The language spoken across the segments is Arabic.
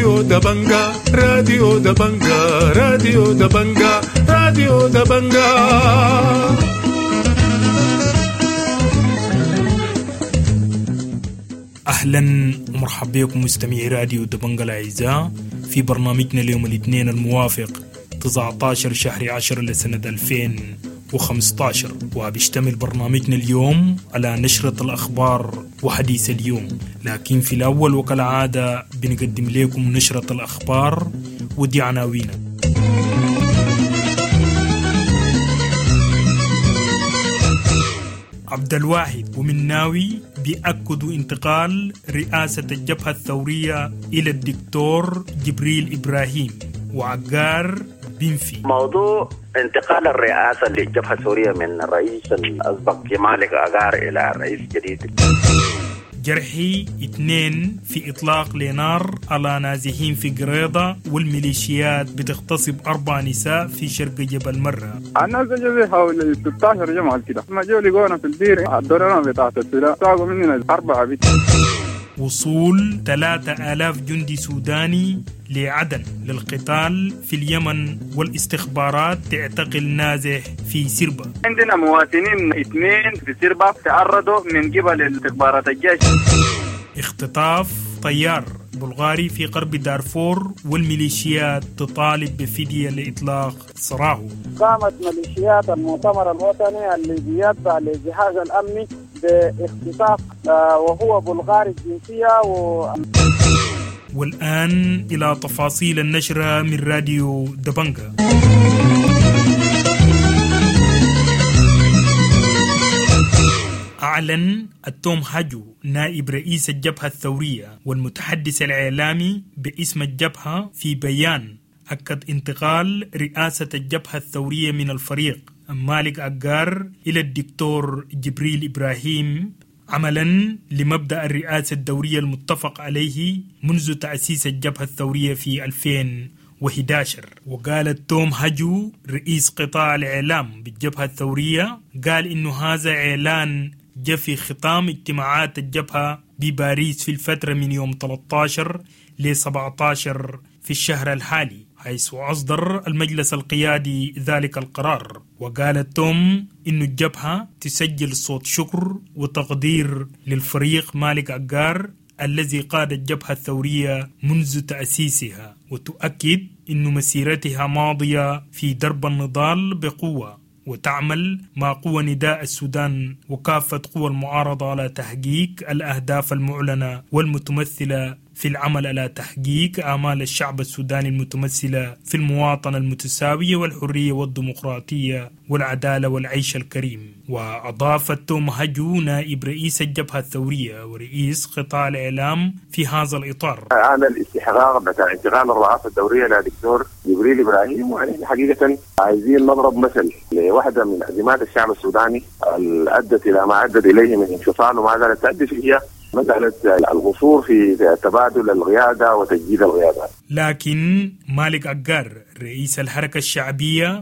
راديو دبنجا راديو دبنجا راديو دبنجا راديو دبنجا. أهلا ومرحبا بكم مستمعي راديو دبنجا الأعزاء في برنامجنا اليوم الاثنين الموافق 19 شهر 10 لسنة 2015، وبيشتمل برنامجنا اليوم على نشرة الأخبار وحديث اليوم. لكن في الأول وكالعادة بنقدم لكم نشرة الأخبار ودي عناوينها. عبد الواحد ومناوي بيأكدوا انتقال رئاسة الجبهة الثورية إلى الدكتور جبريل إبراهيم، وعقار بنفي موضوع انتقال الرئاسة للجبهة الثورية من الرئيس الأسبق مالك عقار إلى الرئيس الجديد. جرحي 2 في إطلاق لنار على نازحين في قريضة، والميليشيات بتغتصب 4 نساء في شرق جبل مرة. الناس جزي حوالي 16 جمعة كده، ما جو لقونا في البير الدوران بتاعت السلاح ساقوا مننا 4 بيت. وصول 3000 جندي سوداني لعدن للقتال في اليمن، والاستخبارات تعتقل نازح في سربا. عندنا مواطنين 2 في سربا تعرضوا من قبل الاستخبارات الجيش. اختطاف طيار بلغاري في غرب دارفور، والميليشيات تطالب بفدية لإطلاق سراحه. قامت ميليشيات المؤتمر الوطني اللي بيتبع للجهاز الأمني باختطاف وهو بلغاري الجنسية والآن إلى تفاصيل النشرة من راديو دبنجا. أعلن التوم هاجو نائب رئيس الجبهة الثورية والمتحدث الإعلامي باسم الجبهة في بيان أكد انتقال رئاسة الجبهة الثورية من الفريق مالك عقار إلى الدكتور جبريل إبراهيم عملا لمبدأ الرئاسة الدورية المتفق عليه منذ تأسيس الجبهة الثورية في 2011. وقال التوم هاجو رئيس قطاع الإعلام بالجبهة الثورية، قال إنه هذا إعلان جاء في ختام اجتماعات الجبهة بباريس في الفترة من يوم 13 ل 17 في الشهر الحالي، حيث أصدر المجلس القيادي ذلك القرار. وقال توم إن الجبهة تسجل صوت شكر وتقدير للفريق مالك عقار الذي قاد الجبهة الثورية منذ تأسيسها، وتؤكد إن مسيرتها ماضية في درب النضال بقوة، وتعمل مع قوى نداء السودان وكافة قوى المعارضة على تحقيق الأهداف المعلنة والمتمثلة في العمل على تحقيق آمال الشعب السوداني المتمثلة في المواطنة المتساوية والحرية والديمقراطية والعدالة والعيش الكريم. وأضاف التوم هاجو نائب رئيس الجبهة الثورية ورئيس قطاع الإعلام في هذا الإطار: أنا الاستحقاق بتاع انتقال الرئاسة الدورية لدكتور جبريل إبراهيم، وعليه حقيقة عايزين نضرب مثل لواحدة من أزمات الشعب السوداني اللي أدت إلى ما أدت إليه من انفصال وما زالت تؤدي فيه مسألة الغصور في تبادل القيادة وتجديد القيادة. لكن مالك عقار رئيس الحركة الشعبية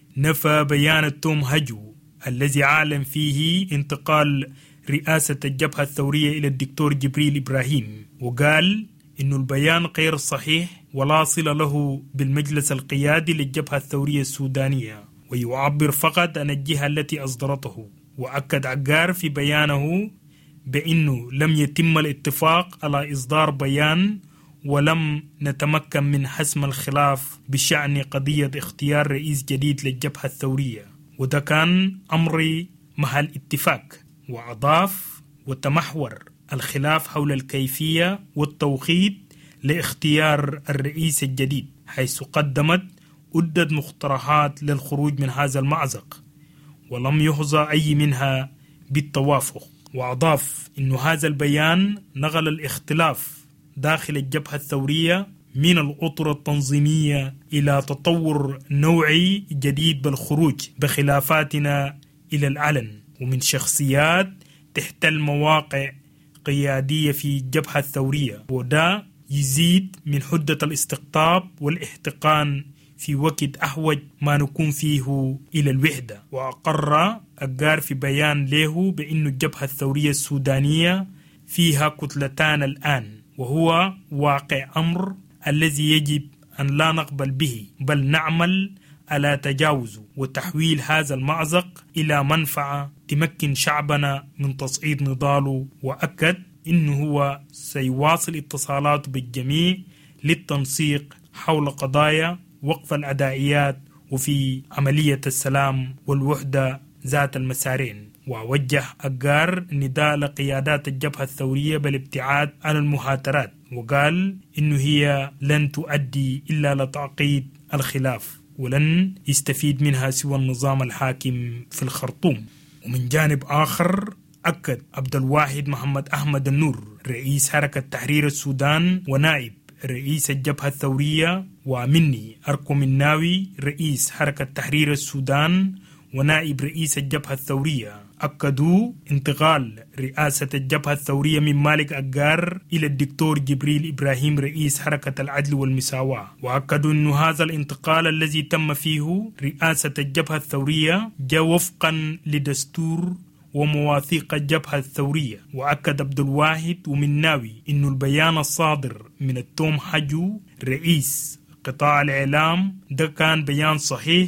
نفى بيان التوم هاجو الذي أعلن فيه انتقال رئاسة الجبهة الثورية إلى الدكتور جبريل إبراهيم، وقال إن البيان غير صحيح ولا صلة له بالمجلس القيادي للجبهة الثورية السودانية، ويعبر فقط عن الجهة التي أصدرته. وأكد عقار في بيانه بأنه لم يتم الاتفاق على إصدار بيان، ولم نتمكن من حسم الخلاف بشأن قضية اختيار رئيس جديد للجبهة الثورية، وده كان أمر محل اتفاق. وأضاف: وتمحور الخلاف حول الكيفية والتوقيت لاختيار الرئيس الجديد، حيث قدمت عدة مقترحات للخروج من هذا المأزق، ولم يحظى أي منها بالتوافق. وأضاف إن هذا البيان نقل الاختلاف داخل الجبهة الثورية من الأطر التنظيمية إلى تطور نوعي جديد بالخروج بخلافاتنا إلى العلن، ومن شخصيات تحتل مواقع قيادية في الجبهة الثورية، وده يزيد من حدة الاستقطاب والاحتقان في وقت أحوج ما نكون فيه إلى الوحدة. وأقر عقار في بيان له بأن الجبهة الثورية السودانية فيها كتلتان الآن، وهو واقع أمر الذي يجب أن لا نقبل به، بل نعمل على تجاوزه وتحويل هذا المأزق إلى منفعة تمكن شعبنا من تصعيد نضاله. وأكد إنه هو سيواصل اتصالاته بالجميع للتنسيق حول قضايا وقف العدائيات وفي عملية السلام والوحدة ذات المسارين. ووجه أجار نداء لقيادات الجبهة الثورية بالابتعاد عن المهاترات، وقال إنه هي لن تؤدي إلا لتعقيد الخلاف ولن يستفيد منها سوى النظام الحاكم في الخرطوم. ومن جانب آخر أكد عبد الواحد محمد أحمد النور رئيس حركة تحرير السودان ونائب رئيس الجبهة الثورية، ومني أركو مناوي رئيس حركة تحرير السودان ونائب رئيس الجبهة الثورية، أكدوا انتقال رئاسة الجبهة الثورية من مالك أجار إلى الدكتور جبريل إبراهيم رئيس حركة العدل والمساواة. وأكدوا أن هذا الانتقال الذي تم فيه رئاسة الجبهة الثورية جاء وفقا لدستور ومواثيق الجبهة الثورية. وأكد عبد الواحد ومناوي أن البيان الصادر من التوم حجو رئيس قطاع الإعلام ده كان بيان صحيح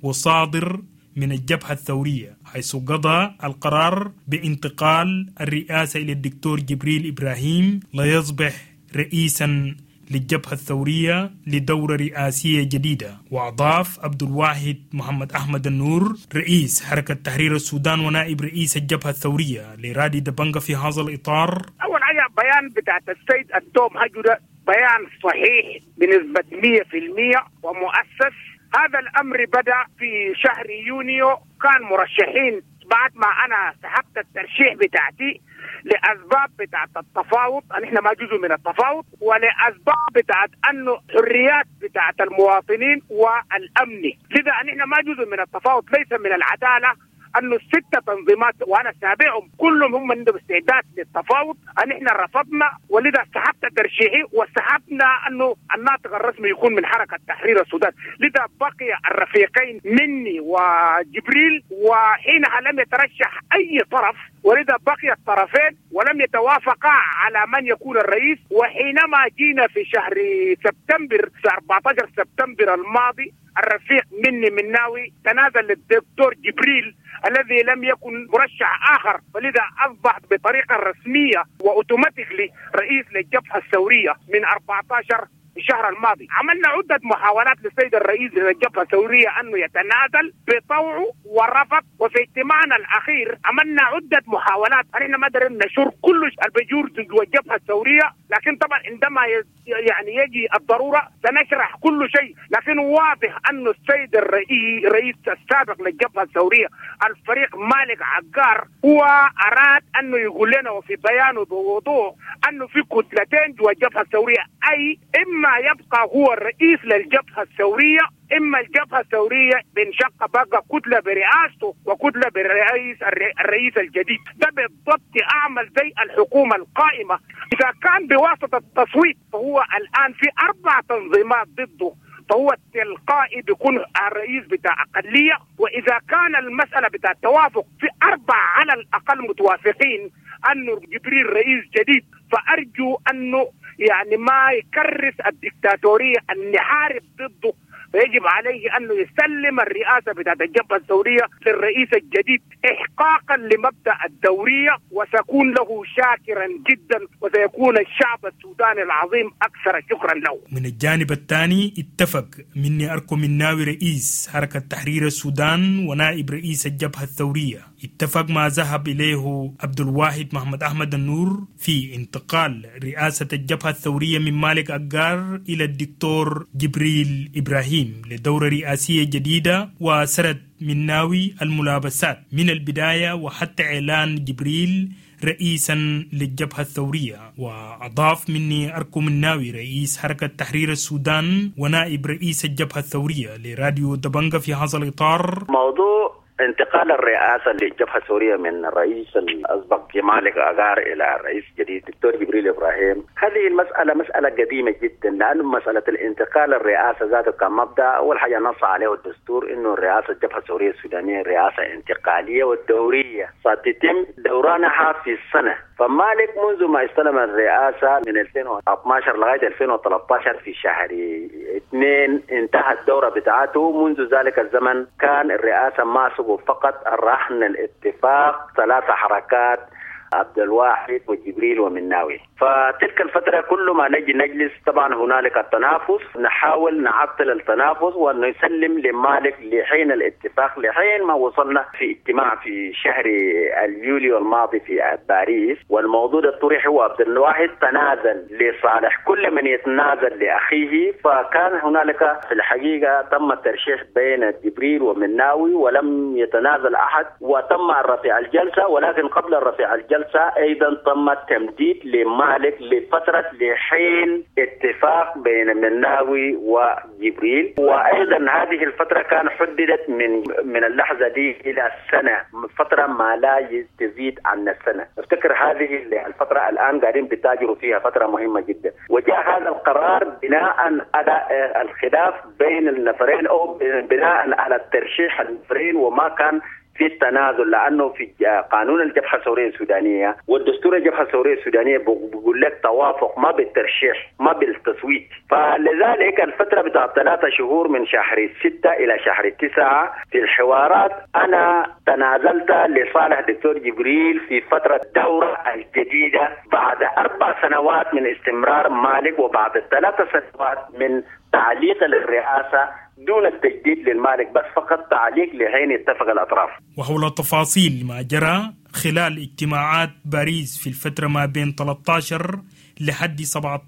وصادر من الجبهة الثورية، حيث قضى القرار بانتقال الرئاسة إلى الدكتور جبريل إبراهيم ليصبح رئيسا للجبهة الثورية لدورة رئاسية جديدة. وأضاف عبد الواحد محمد أحمد النور رئيس حركة تحرير السودان ونائب رئيس الجبهة الثورية لرادي دبنجة في هذا الإطار: أول حاجة بيان بتاعت السيد التوم حجو ده بيان صحيح بنسبة 100% ومؤسس. هذا الأمر بدأ في شهر يونيو، كان مرشحين بعد ما أنا سحبت الترشيح بتاعتي لأسباب بتاعت التفاوض، أن إحنا ما جزء من التفاوض، ولأسباب بتاعت أنه حريات بتاعت المواطنين والأمني، لذا أن إحنا ما جزء من التفاوض ليس من العدالة أنه الستة تنظيمات وأنا سابعهم كلهم هم عندهم استعداد للتفاوض، أن إحنا رفضنا، ولذا سحبت ترشيحي وسحبنا أنه الناطق الرسمي يكون من حركة تحرير السودان. لذا بقي الرفيقين مني وجبريل، وحينها لم يترشح أي طرف، ولذا بقي الطرفين ولم يتوافقا على من يكون الرئيس. وحينما جينا في شهر سبتمبر، في 14 سبتمبر الماضي، الرفيق مناوي تنازل للدكتور جبريل الذي لم يكن مرشح آخر، فلذا أصبح بطريقة رسمية وأوتوماتيكلي رئيس للجبهة الثورية من 14 الشهر الماضي. عملنا عدة محاولات للسيد الرئيس للجبهة الثورية أنه يتنازل بطوعه ورفض، وفي اجتماعنا الأخير عملنا عدة محاولات أننا ما قدرنا نشر كل البجور جوا الجبهة الثورية، لكن طبعا عندما يعني يجي الضرورة سنشرح كل شيء. لكن واضح أنه السيد الرئيس السابق للجبهة الثورية الفريق مالك عقار هو أراد أنه يقول لنا وفي بيانه بوضوح أنه في كتلتين جوا الجبهة الثورية، أي إما يبقى هو الرئيس للجبهة الثورية، إما الجبهة الثورية بنشق بقى كتلة برئاسته وكتلة الرئيس الجديد. ده بالضبط أعمل زي الحكومة القائمة. إذا كان بواسطة التصويت فهو الآن في 4 تنظيمات ضده، فهو تلقائي بيكون الرئيس بتاع أقلية. وإذا كان المسألة بتاع التوافق في 4 على الأقل متوافقين أنه جبريل رئيس جديد، فأرجو أنه يعني ما يكرس الدكتاتورية أن نحارب ضده، فيجب عليه أنه يسلم الرئاسة بتاعت الجبهة الثورية للرئيس الجديد إحقاقا لمبدأ الدورية، وسأكون له شاكرا جدا، وسيكون الشعب السوداني العظيم أكثر شكرا له. من الجانب الثاني اتفق مني أركو مناوي رئيس حركة تحرير السودان ونائب رئيس الجبهة الثورية، اتفق ما ذهب إليه عبد الواحد محمد أحمد النور في انتقال رئاسة الجبهة الثورية من مالك أجار إلى الدكتور جبريل إبراهيم لدورة رئاسية جديدة. وسرد مناوي الملابسات من البداية وحتى إعلان جبريل رئيسا للجبهة الثورية. وأضاف مني أركو مناوي رئيس حركة تحرير السودان ونائب رئيس الجبهة الثورية لراديو دبنجة في هذا الإطار: موضوع انتقال الرئاسة للجبهة الثورية من الرئيس الأسبق مالك أغار إلى الرئيس الجديد الدكتور جبريل إبراهيم، هذه المسألة مسألة قديمة جدا، لأن مسألة الانتقال الرئاسة ذاته كمبدأ أول حاجة نص عليه الدستور إنه الرئاسة الجبهة الثورية السودانية رئاسة انتقالية والدورية ستتم دورانها في السنة. فمالك منذ ما استلم الرئاسة من 2012 لغاية 2013 في شهر 2 انتهت الدورة بتاعته. منذ ذلك الزمن كان الرئاسة ماسكه فقط الرهن الاتفاق 3 حركات عبد الواحد وجبريل ومناوي. فتلك الفترة كل ما نجي نجلس طبعا هنالك التنافس، نحاول نعطل التنافس ونسلم لمالك لحين الاتفاق، لحين ما وصلنا في اجتماع في شهر اليوليو الماضي في باريس، والموضوع الطرح هو عبد الواحد تنازل لصالح كل من يتنازل لأخيه. فكان هنالك في الحقيقة تم الترشيح بين جبريل ومناوي ولم يتنازل أحد، وتم رفع الجلسة. ولكن قبل رفع الجلسة أيضا تم التمديد لمالك لفترة لحين اتفاق بين مناوي وجبريل، وأيضا هذه الفترة كان حددت من اللحظة دي إلى سنة، فترة ما لا تزيد عن السنة. افتكر هذه الفترة الآن قاعدين بتاجروا فيها، فترة مهمة جدا. وجاء هذا القرار بناء على الخلاف بين النفرين أو بناء على الترشيح النفرين، وما كان في التنازل، لأنه في قانون الجبهة الثورية السودانية والدستور الجبهة الثورية السودانية بيقول لك توافق ما بالترشيح ما بالتصويت. فلذلك الفترة بتاعت 3 شهور من شهر 6 إلى شهر 9 في الحوارات أنا تنازلت لصالح دكتور جبريل في فترة الدورة الجديدة بعد 4 سنوات من استمرار مالك، وبعد 3 سنوات من تعليق للرئاسة دون التجديد للمالك، بس فقط تعليق لحين اتفق الأطراف. وحول تفاصيل ما جرى خلال اجتماعات باريس في الفترة ما بين 13 لحد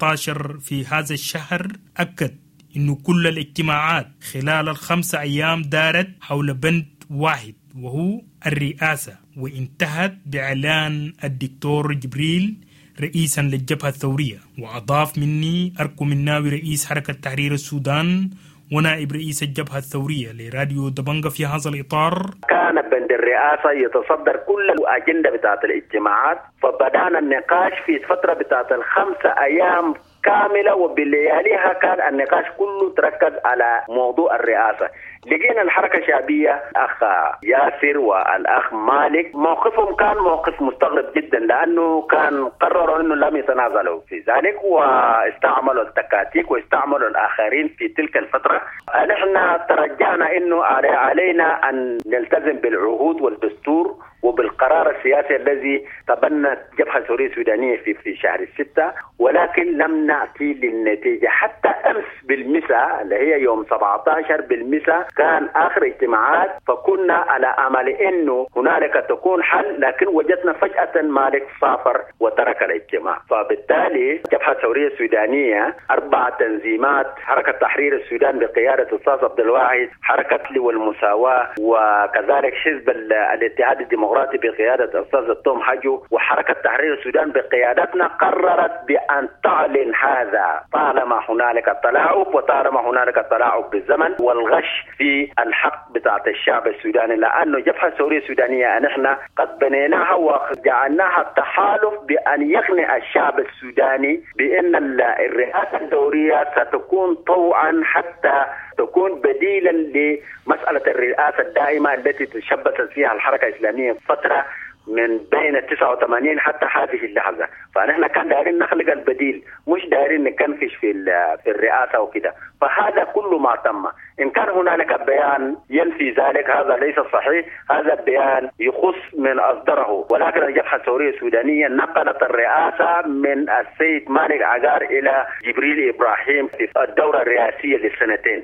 17 في هذا الشهر، أكد إنه كل الاجتماعات خلال 5 أيام دارت حول بند واحد وهو الرئاسة، وانتهت بإعلان الدكتور جبريل رئيسا للجبهة الثورية. وأضاف مني أركو مناوي رئيس حركة تحرير السودان ونائب رئيس الجبهة الثورية لراديو دبنجة في هذا الإطار. كان بند الرئاسة يتصدر كل الأجندة بتاعت الاجتماعات، فبدأنا النقاش في فترة بتاعت 5 أيام كاملة، وباللياليها كان النقاش كله تركز على موضوع الرئاسة. لقينا الحركة الشعبية الأخ ياسر والأخ مالك موقفهم كان موقف مستغرب جدا، لأنه كان قرروا أنه لم يتنازلوا في ذلك، واستعملوا التكاتيك واستعملوا الآخرين في تلك الفترة. نحن ترجعنا أنه علينا أن نلتزم بالعهود والدستور وبالقرار السياسي الذي تبنت الجبهة الثورية السودانية في شهر 6، ولكن لم نأتي للنتيجة. حتى أمس بالمساء اللي هي يوم 17 بالمساء كان آخر اجتماعات، فكنا على أمل إنه هنالك تكون حل، لكن وجدنا فجأة مالك سافر وترك الاجتماع. فبالتالي الجبهة الثورية السودانية 4 تنظيمات، حركة تحرير السودان بقيادة الأستاذ عبد الواحد، حركة والمساواة، وكذلك حزب الاتحاد الديمقراطي بقيادة الأستاذ التوم حجو، وحركة تحرير السودان بقيادتنا قررت بأن تعلن هذا طالما هنالك التلاعب، وطالما هنالك التلاعب بالزمن والغش في الحق بتاعت الشعب السوداني، لأنه الجبهة الثورية السودانية نحن قد بنيناها وجعلناها تحالف بأن يقنع الشعب السوداني بأن الرئاسة الدورية ستكون طوعا حتى تكون بديلا لمسألة الرئاسة الدائمة التي تشبثت فيها الحركة الإسلامية فترة من بين 89 حتى هذه اللحظة. فنحن كان دايرين نخلق البديل، مش دايرين نكنفش في الرئاسة وكده. فهذا كل ما تم. إن كان هنالك بيان ينفي ذلك هذا ليس صحيح، هذا البيان يخص من أصدره، ولكن الجبهة الثورية السودانية نقلت الرئاسة من السيد مالك أغار إلى جبريل إبراهيم في الدورة الرئاسية للسنتين.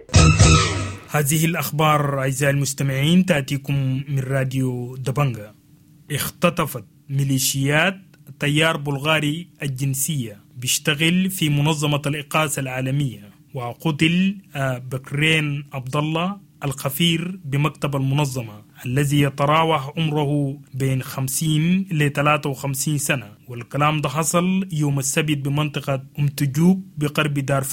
هذه الأخبار أعزائي المستمعين تأتيكم من راديو دبنجة. اختطفت ميليشيات تيار بلغاري الجنسية بيشتغل في منظمة الإقاصة العالمية، وقتل بكرين عبد الله الخفير بمكتب المنظمة الذي يتراوح عمره بين 50 ل 53 سنة. والكلام ده حصل يوم السبت بمنطقة أمتجوك بقرب دارفور.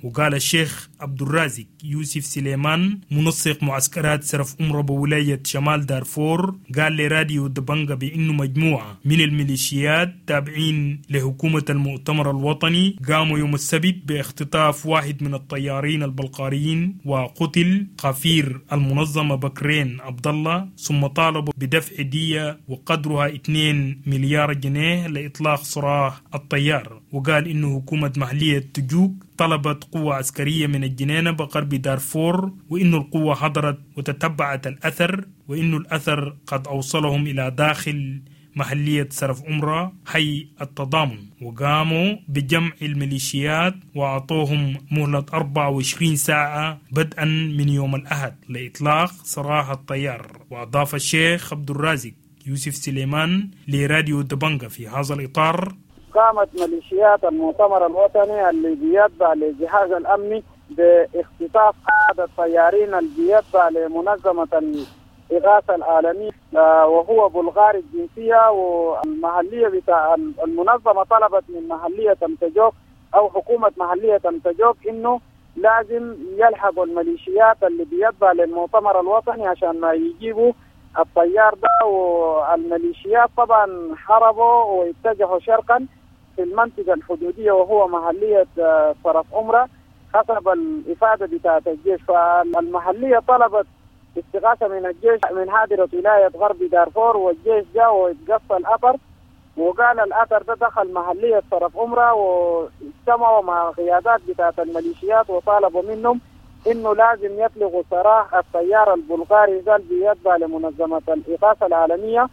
وقال الشيخ عبد الرازق يوسف سليمان منسق معسكرات سرف أمرة بولاية شمال دارفور قال لراديو دبنجة بأنه مجموعة من الميليشيات تابعين لحكومة المؤتمر الوطني قاموا يوم السبت باختطاف واحد من الطيارين البلقاريين وقتل قفير المنظمة بكرين عبد الله، ثم طالبوا بدفع دية وقدرها 2 مليار جنيه لإطلاق سراح الطيار. وقال إنه حكومة محلية تجوك طلبت قوة عسكرية من الجنينة بقرب دارفور، وإنه القوة حضرت وتتبعت الأثر، وإنه الأثر قد أوصلهم إلى داخل محلية سرف أمرة حي التضامن، وقاموا بجمع الميليشيات وأعطوهم مهلة 24 ساعة بدءا من يوم الأحد لإطلاق سراح الطيار. وأضاف الشيخ عبد الرازق يوسف سليمان لراديو دبنجة في هذا الإطار: قامت ميليشيات المؤتمر الوطني اللي بيتبع للجهاز الأمني باختطاف أحد الطيارين اللي بيتبع لمنظمة الإغاثة العالمية وهو بلغاري الجنسية، والمحلية بتاع المنظمة طلبت من محلية تمتجوك أو حكومة محلية تمتجوك إنه لازم يلحقوا الميليشيات اللي بيتبع للمؤتمر الوطني عشان ما يجيبوا الطيار ده. والميليشيات طبعا حربوا واتجهوا شرقا في المنطقة الحدودية وهو محلية سرف أمرة حسب الإفادة بتاعة الجيش. فالمحلية طلبت استغاثة من الجيش من حاضرة ولاية غرب دارفور، والجيش جاء واتقصى الأثر، وقال الأثر ده دخل محلية سرف أمرة واجتمعوا مع قيادات بتاعة الميليشيات وطالبوا منهم إنه لازم يطلقوا سراح الطيار البلغاري ده بيتبع لمنظمة الإغاثة العالمية،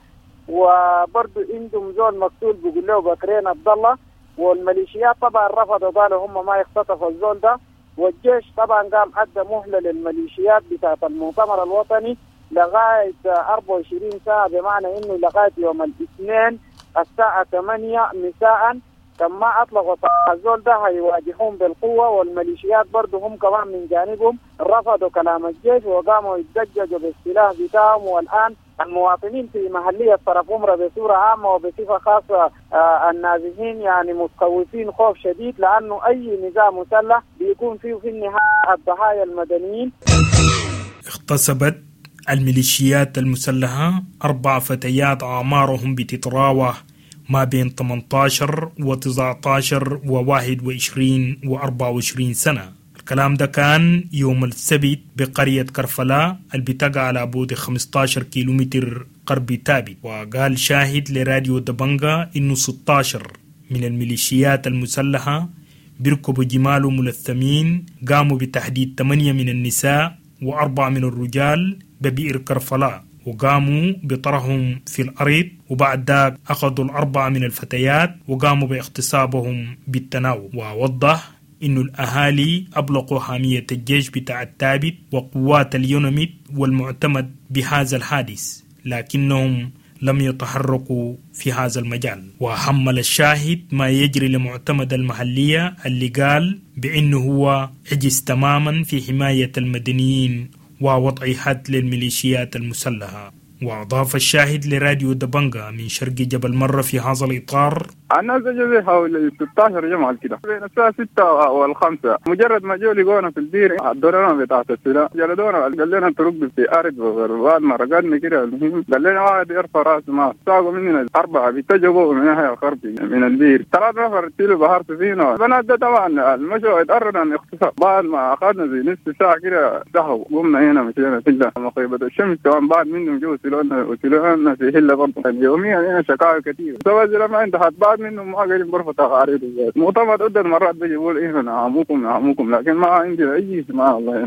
وبرضه عندهم زول مقتول بيقول له بكرين عبد الله. والميليشيات طبعا رفضوا قالوا هم ما يختطفوا الزول ده، والجيش طبعا قام ادى مهله للميليشيات بتاعه المؤتمر الوطني لغايه 24 ساعه، بمعنى انه لغايه يوم الاثنين الساعه 8 مساء كما اطلقوا الزول ده هيواجهون بالقوه. والميليشيات برضه هم كمان من جانبهم رفضوا كلام الجيش وقاموا يتدججوا بالسلاح بتاعهم. والان المواطنين في محلية سرف أمرة بصورة عامة وبصفة خاصة النازحين يعني متخوفين خوف شديد، لأنه أي نظام مسلح بيكون فيه في النهاية الضحايا المدنيين. اغتصبت الميليشيات المسلحة 4 فتيات أعمارهم بتتراوح ما بين 18 و19 و21 و24 سنة. الكلام ده كان يوم السبت بقرية كرفلا اللي بتقع على بعد 15 كيلومتر قرب تابت. وقال شاهد لراديو دبنجة إنه 16 من الميليشيات المسلحة بيركبوا جمال ملثمين قاموا بتحديد 8 من النساء و4 من الرجال ببئر كرفلا، وقاموا بطرحهم في الأرض، وبعد ذلك أخذوا 4 من الفتيات وقاموا باغتصابهم بالتناوب. ووضح إنه الأهالي أبلغوا حامية الجيش بتاع التابت وقوات اليونميت والمعتمد بهذا الحادث، لكنهم لم يتحركوا في هذا المجال. وحمل الشاهد ما يجري لمعتمد المحلية اللي قال بأنه هو عجز تماما في حماية المدنيين ووضع حد للميليشيات المسلحة. وأضاف الشاهد لراديو دبنجة من شرق جبل مرة في هذا الإطار: الناس جاءوا حوالي 16 جمعة كده بين الساعة 6 و5، مجرد ما جو لقونا في الدير الدورنا بتاعت السلاح جلدونا، قال لنا ترق في أرض، وبعد ما رقدنا كده المهم قال لنا واحد يرفع راسه ما ساقوا مننا 4 بيتجهوا من ناحية غربي من الدير، 3 نفر تيلوا بحر سفينة. البنات ده طبعا المشوا يتقرر عن اغتصاب. بعد ما أخذنا زي نصف ساعة كده دهوا قمنا هنا مشينا في مقيبة الشمس كمان، بعد منهم جو وسلونا في هلا برضه يوميا هنا شكاوى كثير. سواء ما عند حد بعد منهم ما قاعدين برفض تقارير مؤتمر عدة مرات بيجي يقول إيه نعموكم لكن ما عندي أي اسماء الله.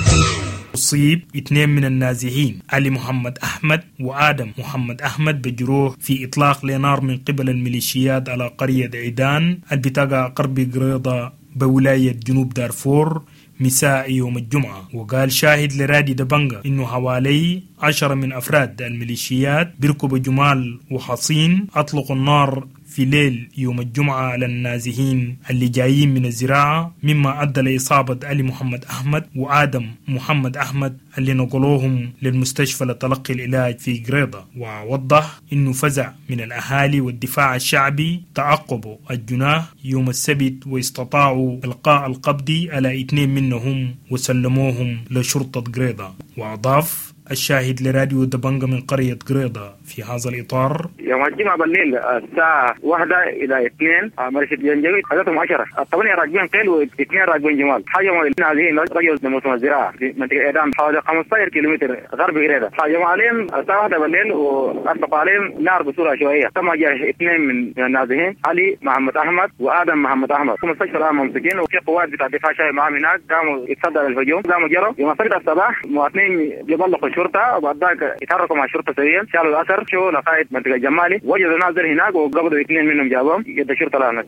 أصيب 2 من النازحين علي محمد أحمد وآدم محمد أحمد بجروح في إطلاق لنار من قبل الميليشيات على قرية عيدان البتاقة قرب قريضة بولاية جنوب دارفور مساء يوم الجمعة. وقال شاهد لرادي دبنجة إنه حوالي 10 من أفراد الميليشيات بيركبوا جمال وحصين أطلقوا النار في ليل يوم الجمعة على النازحين اللي جايين من الزراعة، مما أدى لإصابة علي محمد أحمد وآدم محمد أحمد اللي نقلوهم للمستشفى لتلقي العلاج في قريضة. ووضح إنه فزع من الأهالي والدفاع الشعبي تعقبوا الجناه يوم السبت واستطاعوا إلقاء القبض على 2 منهم وسلموهم لشرطة قريضة. وأضاف الشاهد لراديو دبنجة من قرية قريضة في هذا الإطار: يوم الجمعة بالليل الساعة 1 إلى 2 مرشد جنجويد حدثهم 10 8 راكبين قيل و2 راكبين جمال. حاجة هذه رجل موسم الزراعة في منطقة إعدام حوالي 15 كيلومتر غرب قريضة. حاجة عليهم الساعة 1 بالليل وأطلقوا عليهم نار بصورة عشوائية. تم جاء 2 من النازحين، علي محمد أحمد وآدم محمد أحمد، في مستشفى الآن ممسكين، وفي قوات بتاع الدفاع الشعبي معهم هناك قاموا يتصدوا للهجوم، قاموا جروا يوم السبت الصباح مواطنين يبلغوا الشرطة، وبعد ذلك يتحركوا مع الشرطة سريا، شالوا الأثر، شو لقائد منطقة جمالي، وجدوا ناس هناك وقبضوا 2 منهم جابهم يد الشرطة الآن.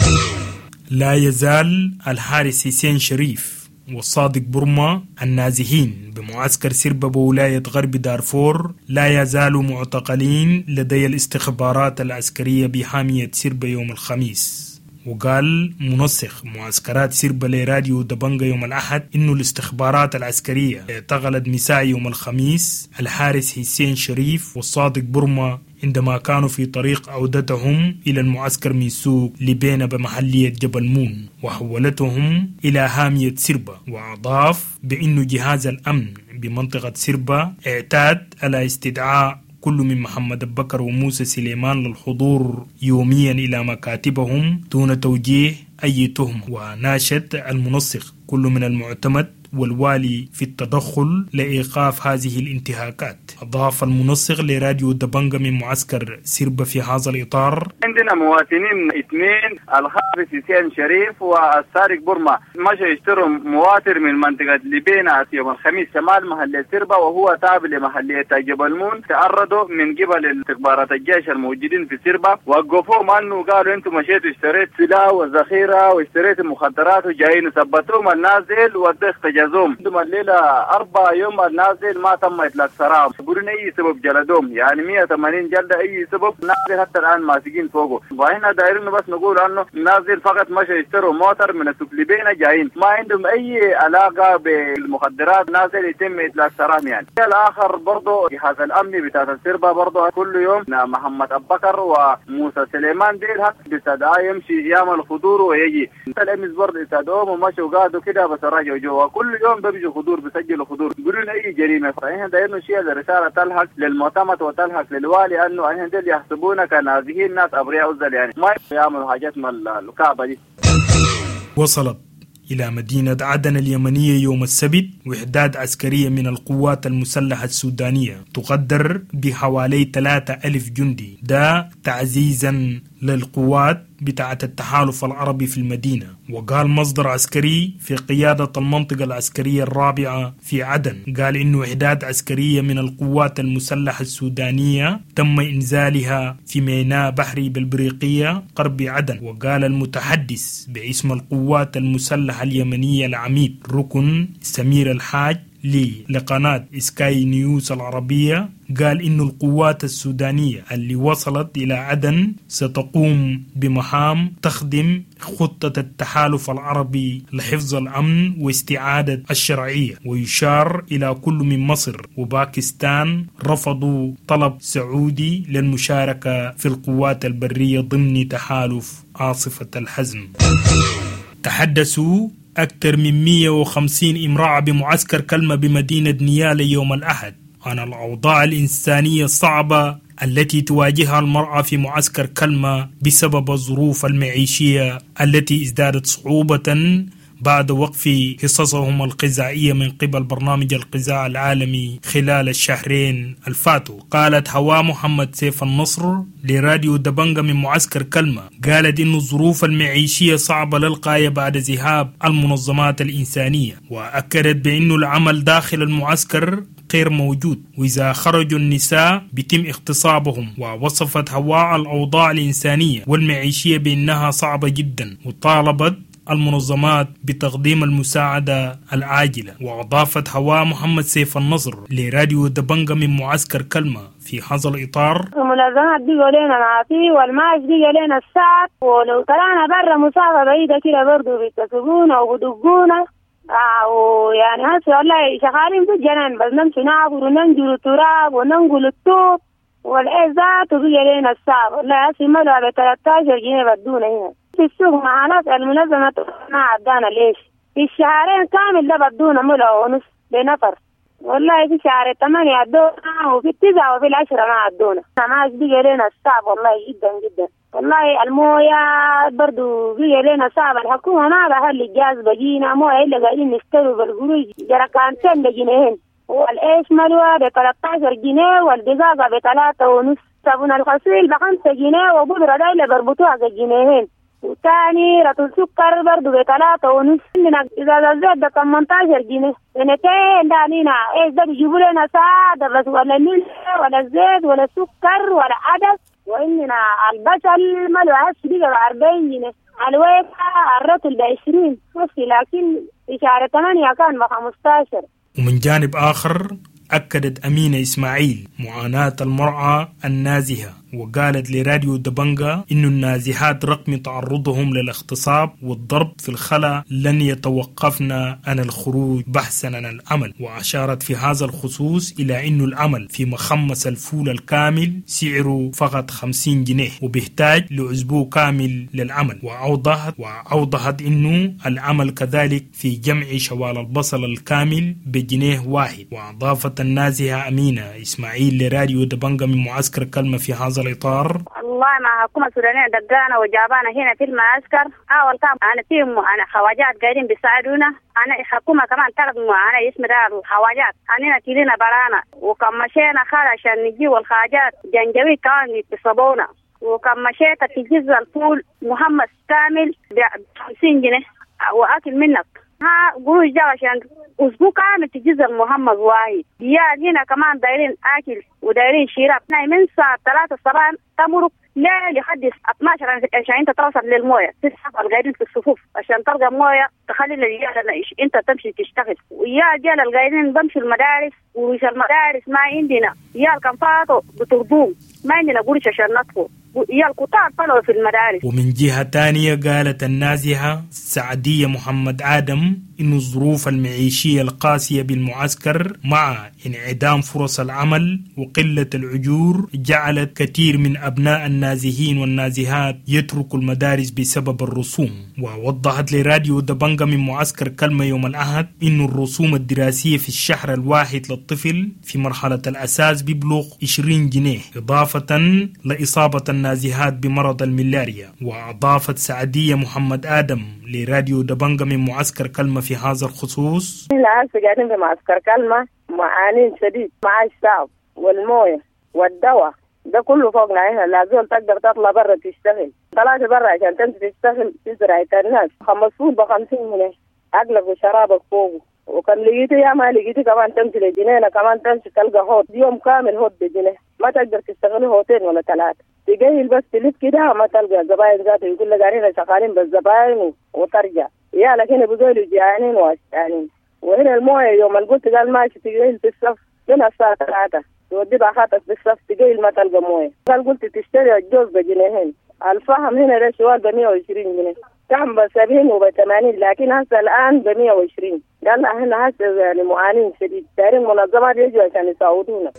لا يزال الحارس حسين شريف والصادق برما النازحين بمعسكر سربة بولاية غرب دارفور لا يزالوا معتقلين لدي الاستخبارات العسكرية بحامية سربة يوم الخميس. وقال منسق معسكرات سربة لراديو دبنجة يوم الأحد إنه الاستخبارات العسكرية اعتقلت مساء يوم الخميس الحارس حسين شريف والصادق برما عندما كانوا في طريق عودتهم إلى المعسكر من سوق لبينة بمحلية جبل مون، وحولتهم إلى هامية سربة. وأضاف بأنه جهاز الأمن بمنطقة سربة اعتاد على استدعاء كل من محمد بكر وموسى سليمان للحضور يوميا إلى مكاتبهم دون توجيه أي تهمة. وناشد المنسق كل من المعتمد والوالي في التدخل لإيقاف هذه الانتهاكات. أضاف المنسق لراديو دبنجة من معسكر سربة في هذا الإطار: عندنا مواطنين 2 الحارس حسين شريف والسارق برما مشوا يشتروا مواتر من منطقة لبينة يوم الخميس شمال محلية سربة، وهو تابع لمحلية جبل مون. تعرضوا من قبل استخبارات الجيش الموجودين في سربة، وقفوهم أنه قالوا أنتم مشيتوا اشتريت سلاح وذخيرة واشتريت مخدرات وجايين يثبتوهم النازل جازوم. عندهم الليلة 4 يوم النازل ما تم إطلاق سراح، يقولون أي سبب جلدوم، يعني 180 جلدة أي سبب. نازل حتى الآن ماسكين فوقه، وهنا دايرين بس نقول أنه نازل فقط مشى يشتروا موتر من السكليبينة جايين، ما عندهم أي علاقة بالمخدرات. نازل يتم إطلاق سراح. يعني الآخر برضو جهاز الأمن بتاع السربة برضو كل يوم محمد أبو بكر وموسى سليمان ديل حق بتدعى يمشي يعمل خضور ويجي. الأمس برضو يتدعوهم ومشوا قادوا كده بس راجعوا جوا، كل يوم بيجوا خضور بيسجلوا خضور، يقولون اي جريمه. فاحنا دايرين شيء الرساله تلحق للمعتمد وتلحق للوالي انه احنا دول يحسبونا كنازحين ناس ابرياء وزل، يعني ما يعملوا حاجات من الكعبه دي. وصلت إلى مدينة عدن اليمنية يوم السبت وحدات عسكرية من القوات المسلحة السودانية تقدر بحوالي 3000 جندي، ده تعزيزا للقوات بتاعة التحالف العربي في المدينة. وقال مصدر عسكري في قيادة المنطقة العسكرية الرابعة في عدن، قال إنه وحدات عسكرية من القوات المسلحة السودانية تم إنزالها في ميناء بحري بالبريقية قرب عدن. وقال المتحدث باسم القوات المسلحة اليمنية العميد ركن سمير الحاج لقناة سكاي نيوز العربية، قال إنه القوات السودانية اللي وصلت إلى عدن ستقوم بمهام تخدم خطة التحالف العربي لحفظ الأمن واستعادة الشرعية. ويشار إلى كل من مصر وباكستان رفضوا طلب سعودي للمشاركة في القوات البرية ضمن تحالف عاصفة الحزم. تحدثوا أكثر من 150 امرأة بمعسكر كلمة بمدينة نيالا يوم الأحد عن الأوضاع الإنسانية الصعبة التي تواجهها المرأة في معسكر كلمة بسبب الظروف المعيشية التي ازدادت صعوبة بعد وقف حصصهم الغذائية من قبل برنامج الغذاء العالمي خلال الشهرين الفاتوا. قالت هواء محمد سيف النصر لراديو دبنجة من معسكر كلمة، قالت إن الظروف المعيشية صعبة للغاية بعد ذهاب المنظمات الإنسانية، وأكدت بأن العمل داخل المعسكر غير موجود، وإذا خرجوا النساء بيتم اغتصابهم. ووصفت هواء الأوضاع الإنسانية والمعيشية بأنها صعبة جدا، وطالبت المنظمات بتقديم المساعدة العاجلة. وأضافت هواء محمد سيف النصر لراديو دبنجة من معسكر كلمة في هذا الإطار: المنظمات بيقوا لنا العافية والماش بيقوا لنا الساعة، ولو طلعنا برا مسافة بعيدة كده برضو بيتسبونا وبدقونا ويعني هسه والله شغالين بالجنان، بس نمشي نعبر وننجل التراب وننقل الطوب والعزات وبيقوا لنا الساعة. والله هسه ملوى ب 13 جنيه بدونا هنا في السوق مع ناس المنظمة ما عدانا ليش في الشهرين كامل ده بدونا ملوى ونص بنفر. والله في شهر 8 عدونا وفي 9 وفي 10 ما عدونا. ما بيجي لنا الصعب والله جدا جدا. والله المويه برضو بيجي لنا صعب. الحكومة ما بهل الجاز بجينا مويه إلا قاعدين نشتروا بالقروش جركانتين بجنيهين، والعيش ملوى ب 13 جنيه والدقاقة ب 3 ونص، صابون الغسيل ب 5 جنيه وبودرة دايلة بربطوها بجنيهين، وتاني رطل سكر برضو ب 3 ونص. عندنا إذا الزيت ب 18 جنيه. سنتين دانينا إيش ده بيجيبوا لنا ساعة بس ولا ملح ولا زيت ولا سكر ولا عدس. وإننا البصل ملو هسه بقى ب 40 جنيه، الويكة الرطل ب 20 وفي، لكن في شهر 8 كان ب 15. ومن جانب آخر أكدت أمينة إسماعيل معاناة المرأة النازحة، وقالت لراديو دبنجة إن النازحات رغم تعرضهم للاغتصاب والضرب في الخلا لن يتوقفن عن الخروج بحثا عن العمل. وأشارت في هذا الخصوص إلى أن العمل في مخمس الفول الكامل سعره فقط 50 جنيه وبيحتاج لأسبوع كامل للعمل. وأوضحت أنه العمل كذلك في جمع شوال البصل الكامل بجنيه واحد. وأضافت النازحة أمينة إسماعيل لراديو دبنجة من معسكر كلمة في هذا الإطار: والله مع حكومة السودانية دقانا وجابانا هنا في المعسكر. أول كان أنا فيهم أنا خواجات قاعدين بيساعدونا، أنا حكومة كمان تخدموا أنا اسم ده الخواجات، أنا كلنا برانا وكم مشينا خال عشان نجيب الخواجات جنجوي كان يتصبونا، وكم مشيت تجيز الفول محمد كامل ب 50 جنيه وأكل منك قروش ده عشان أسبوع كامل تجيز المحمد واحد. يا هنا كمان دايرين أكل ودايرين شراب من الساعة 3 الصباح تمرق لا لحد 12 عشان انت توصل للمويه، تسحب القاعدين في الصفوف عشان تلقى مويه تخلي الرجال انت تمشي تشتغل. ويا رجال القاعدين بمشوا المدارس ومش المدارس ما عندنا رجال كان فاتوا بتردوم ما عندنا قرش عشان نطفوا رجال قطاع طلعوا في المدارس. ومن جهة تانية قالت النازحة سعدية محمد آدم إن الظروف المعيشية القاسية بالمعسكر مع انعدام فرص العمل وقلة الأجور جعلت كثير من أبناء النازحين والنازحات يتركوا المدارس بسبب الرسوم. ووضحت لراديو دبنجة من معسكر كلمة يوم الأحد إن الرسوم الدراسية في الشهر الواحد للطفل في مرحلة الأساس بيبلغ 20 جنيه إضافة لإصابة النازحات بمرض الملاريا. وأضافت سعدية محمد آدم لراديو دبنجة من معسكر كلمة في هذا الخصوص: لا هسه قاعدين في معسكر كلمة معانين شديد مع الشعب والمويه والدواء ده كله فوقنا هنا. لازم تقدر تطلع برا تشتغل، طلعت برا عشان تمشي تشتغل تزرع الناس 50 ب 50 جنيه أغلب وشرابك فوقه. وكان لقيته يا ما لقيته كمان تمشي لجنينة كمان تمشي تلقى هوت يوم كامل هوت بجنيه، ما تقدر تشتغل هوتين ولا 3 تجيل بس تلف كده ما تلقى زباين ذاته يقول لك علينا شغالين بالزباين وترجع يا لكن بيقولوا جعانين واشتانين. وهنا المويه يوم قلت قال ماشي تجيل في الصف من الساعة 3 تودي بخاتك في الصف تجيل ما تلقى مويه. قال قلت تشتري الجوز بجنيهين، الفحم هنا ده شوال ب 120 جنيه كان ب 70 وب 80 لكن هسه الآن ب 120. قال هنا هسه يعني معانين شديد دايرين منظمات يجوا عشان يساعدونا.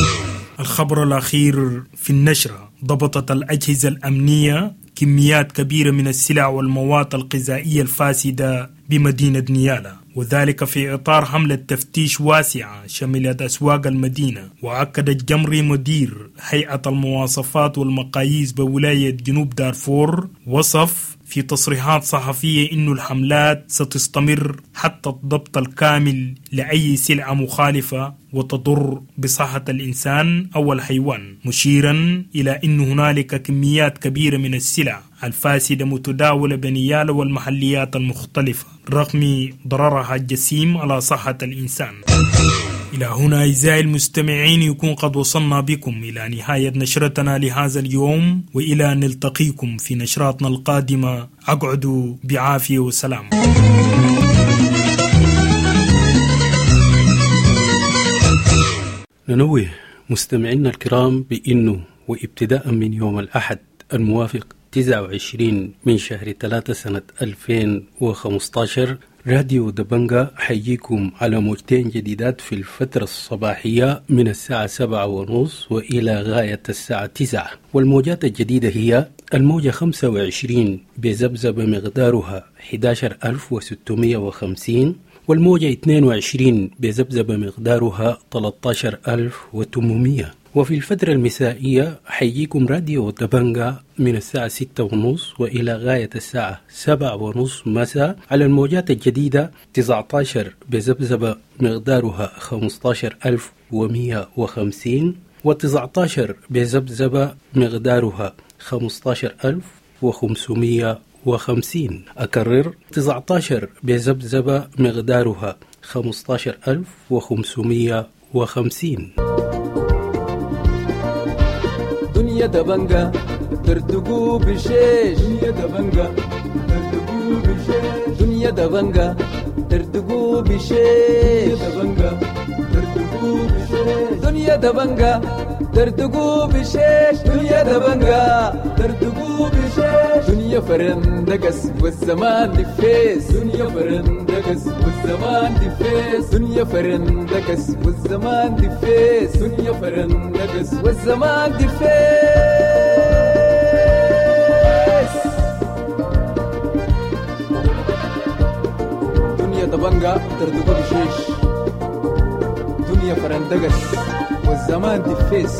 الخبر الأخير في النشرة: ضبطت الأجهزة الأمنية كميات كبيرة من السلع والمواد الغذائية الفاسدة بمدينة نيالا، وذلك في إطار حملة تفتيش واسعة شملت أسواق المدينة. وأكدت جمري مدير هيئة المواصفات والمقاييس بولاية جنوب دارفور وصف في تصريحات صحفية إنه الحملات ستستمر حتى الضبط الكامل لأي سلعة مخالفة وتضر بصحة الإنسان أو الحيوان، مشيرا إلى أن هنالك كميات كبيرة من السلع الفاسدة متداولة بنيالا والمحليات المختلفة رغم ضررها الجسيم على صحة الإنسان. إلى هنا أعزائي المستمعين يكون قد وصلنا بكم إلى نهاية نشرتنا لهذا اليوم، وإلى أن نلتقيكم في نشراتنا القادمة. أقعدوا بعافية وسلام. ننوه مستمعينا الكرام بأنه وابتداء من يوم الأحد الموافق 29 من شهر 3 سنة 2015 راديو دبنجا حيجيكم على موجتين جديدات في الفترة الصباحية من الساعة 7:30 وإلى غاية الساعة 9. والموجات الجديدة هي الموجة 25 بذبذبة مقدارها 11650، والموجة 22 بذبذبة مقدارها 13800. وفي الفترة المسائية حيجيكم راديو دبنجا من الساعة 6:30 وإلى غاية الساعة 7:30 مساء على الموجات الجديدة 19 بذبذبة مقدارها 15150، و19 بذبذبة مقدارها 15550. أكرر 19 بذبذبة مقدارها 15550. دنيا دبنجا ترتقو بشيش، دنيا دبنجا ترتقو بشيش، دنيا دبنجا ترتقو بشيش، دنيا دبنجا ترتقو بشيش، دنيا دبنجا ترتقو بشيش، دنيا فرندقس والزمان دفيس، دنيا فرندقس والزمان دفيس، دنيا فرندقس والزمان دفيس، دنيا فرندقس والزمان دفيس. دنيا دبنجا ترتقو بشيش، دنيا فرندقس والزمان دفيس.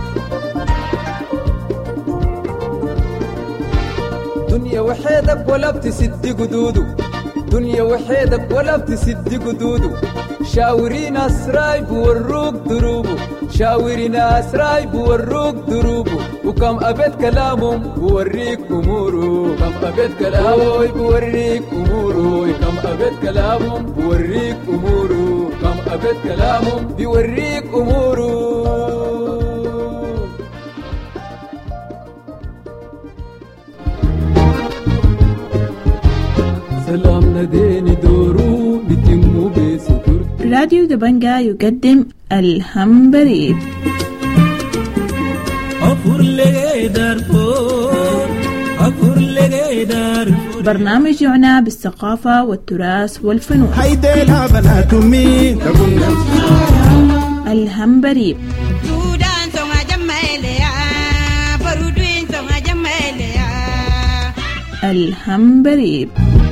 دنيا وحيدك ولا بتسد قدودو، دنيا وحيدك ولا بتسد قدودو، شاورين أسراي بوروك دروبو، شاورين أسراي بوروك دروبو، وكم أبد كلامهم بوريك أمورو، كم أبد كلامهم بوريك أمورو، كم أبد كلامهم بوريك أمورو، كم أبد كلامهم بوريك أمورو. سلام نديني دورو بتمو بسطور. راديو دبنجا يقدم الهم بريد. برنامج يعنى بالثقافة والتراث والفنون. الهم بريد. الهم بريد.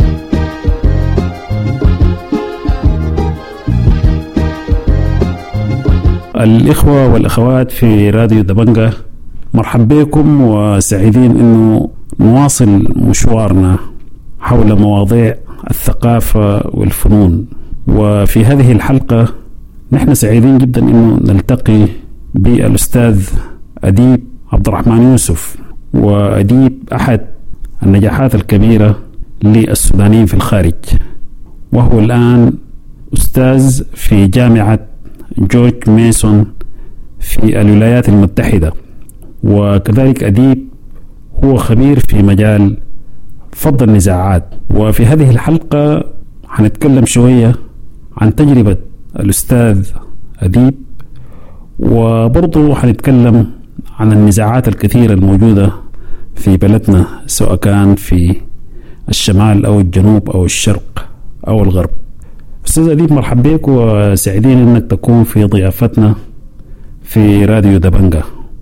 الإخوة والأخوات في راديو دبنجا، مرحب بكم وسعيدين أنه نواصل مشوارنا حول مواضيع الثقافة والفنون. وفي هذه الحلقة نحن سعيدين جدا أنه نلتقي بالأستاذ أديب عبد الرحمن يوسف، وأديب أحد النجاحات الكبيرة للسودانيين في الخارج، وهو الآن أستاذ في جامعة جورج ميسون في الولايات المتحدة، وكذلك أديب هو خبير في مجال فض النزاعات. وفي هذه الحلقة هنتكلم شوية عن تجربة الأستاذ أديب، وبرضه هنتكلم عن النزاعات الكثيرة الموجودة في بلدنا، سواء كان في الشمال أو الجنوب أو الشرق أو الغرب. أستاذ أديب، مرحب بك وسعيدين أنك تكون في ضيافتنا في راديو دبنجا.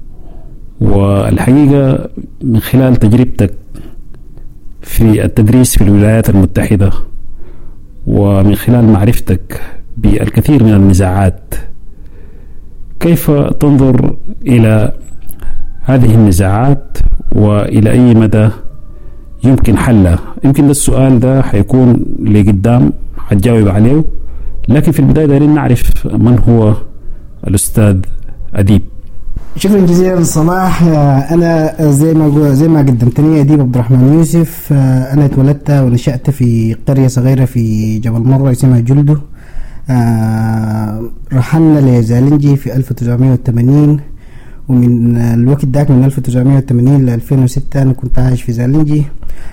والحقيقة من خلال تجربتك في التدريس في الولايات المتحدة ومن خلال معرفتك بالكثير من النزاعات، كيف تنظر إلى هذه النزاعات وإلى أي مدى يمكن حلها؟ يمكن السؤال ده حيكون لقدام حتجاوب عليه، لكن في البداية دارين نعرف من هو الأستاذ أديب. شكرا جزيلا صلاح. أنا زي ما قدمتني أديب عبد الرحمن يوسف. أنا اتولدت ونشأت في قرية صغيرة في جبل مرة اسمها جلدو. رحلنا لزالنجي في 1980، ومن الوقت داك من 1980 ل 2006 أنا كنت عايش في زالنجي.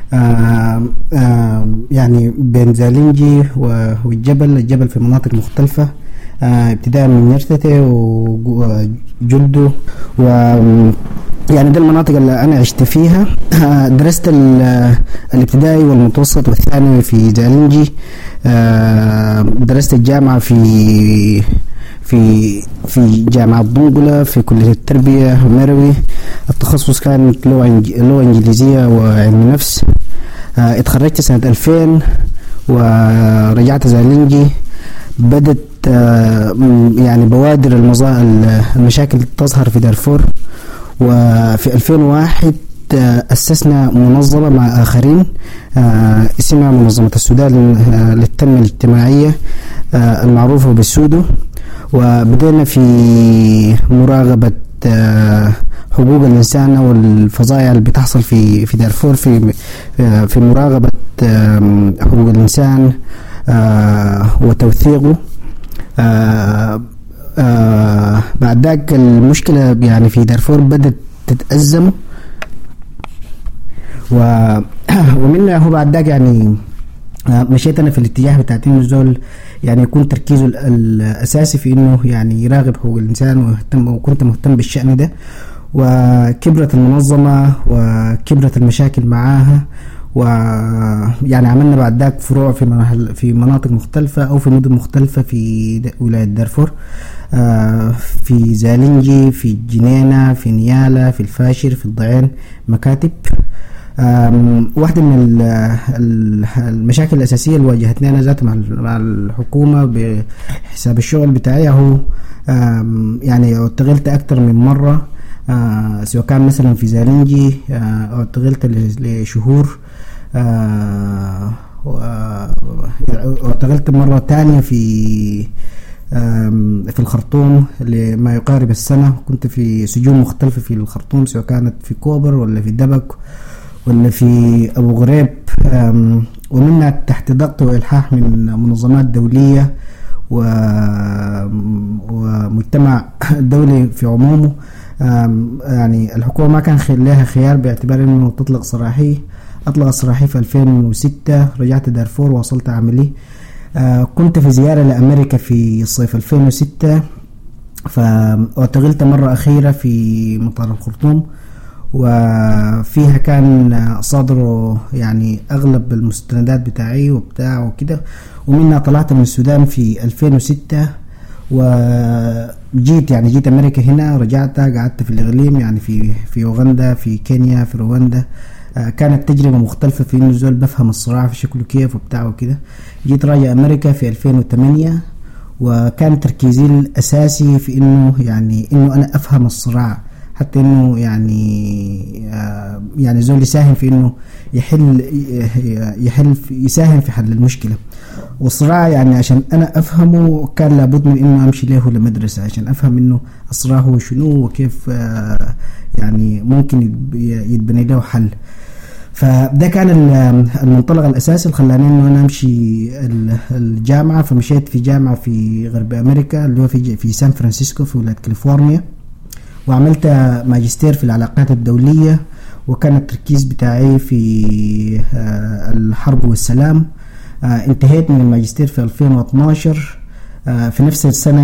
يعني بين زالنجي والجبل في مناطق مختلفة، ابتداء من نرتته وجلده، و يعني ده المناطق اللي أنا عشت فيها. درست الابتدائي والمتوسط والثانوي في زالنجي. درست الجامعة في جامعة بنقلة في كلية التربية مروي. التخصص كان لغة إنجليزية وعلم نفس. اتخرجت سنة 2000 ورجعت زالنجي. بدت يعني بوادر المشاكل تظهر في دارفور، وفي 2001 أسسنا منظمة مع آخرين اسمها منظمة السودان للتنمية الاجتماعية المعروفة بالسودو، وبدأنا في مراقبة حقوق الإنسان والفظائع اللي بتحصل في دارفور، في مراقبة حقوق الإنسان وتوثيقه. بعد ذاك المشكلة يعني في دارفور بدأت تتأزم، ومنه هو بعد ذاك يعني مشيت أنا في الاتجاه بتاعت إنه زول يعني يكون تركيزه الأساسي في إنه يعني يراقب حقوق الإنسان، وكنت مهتم بالشأن ده. وكبرت المنظمة وكبرت المشاكل معاها، ويعني عملنا بعد ذاك فروع في مناطق مختلفة أو في مدن مختلفة في ولاية دارفور، في زالنجي، في الجنينة، في نيالا، في الفاشر، في الضعين، مكاتب. واحدة من المشاكل الأساسية اللي واجهتني أنا ذات مع الحكومة بحساب الشغل بتاعي هو يعني اشتغلت أكتر من مرة، سواء كان مثلا في زالنجي أو اشتغلت لشهور، واشتغلت مرة تانية في الخرطوم لما يقارب السنة. كنت في سجون مختلفة في الخرطوم، سواء كانت في كوبر ولا في دبك ولا في أبو غريب، ومنها تحت ضغط وإلحاح من منظمات دولية ومجتمع دولي في عمومه. يعني الحكومة ما كان لها خيار باعتبار أنه تطلق سراحي. أطلق سراحي في 2006. رجعت دارفور ووصلت عملي. كنت في زيارة لأمريكا في صيف 2006، فاعتقلت مرة أخيرة في مطار الخرطوم، وفيها كان صادروا يعني أغلب المستندات بتاعي وكده. ومنها طلعت من السودان في 2006 وجيت أمريكا هنا. رجعت قعدت في الإقليم يعني في أوغندا، في كينيا، في رواندا. كانت تجربة مختلفة في إنه زول بفهم الصراع في شكله كيف وبتاع وكده. جيت راجع أمريكا في 2008، وكان تركيزي الأساسي في إنه أنا أفهم الصراع، حتى إنه يعني زول يساهم في إنه يساهم في حل المشكلة. والصراع يعني عشان أنا أفهمه كان لابد من إنه أمشي له لمدرسة عشان أفهم إنه الصراع هو شنو وكيف يعني ممكن يتبني له حل. فده كان المنطلق الأساسي اللي خلاني إنه أنا أمشي الجامعة. فمشيت في جامعة في غرب أمريكا اللي هو في سان فرانسيسكو في ولاية كاليفورنيا، وعملت ماجستير في العلاقات الدولية، وكان التركيز بتاعي في الحرب والسلام. انتهيت من الماجستير في 2012. في نفس السنة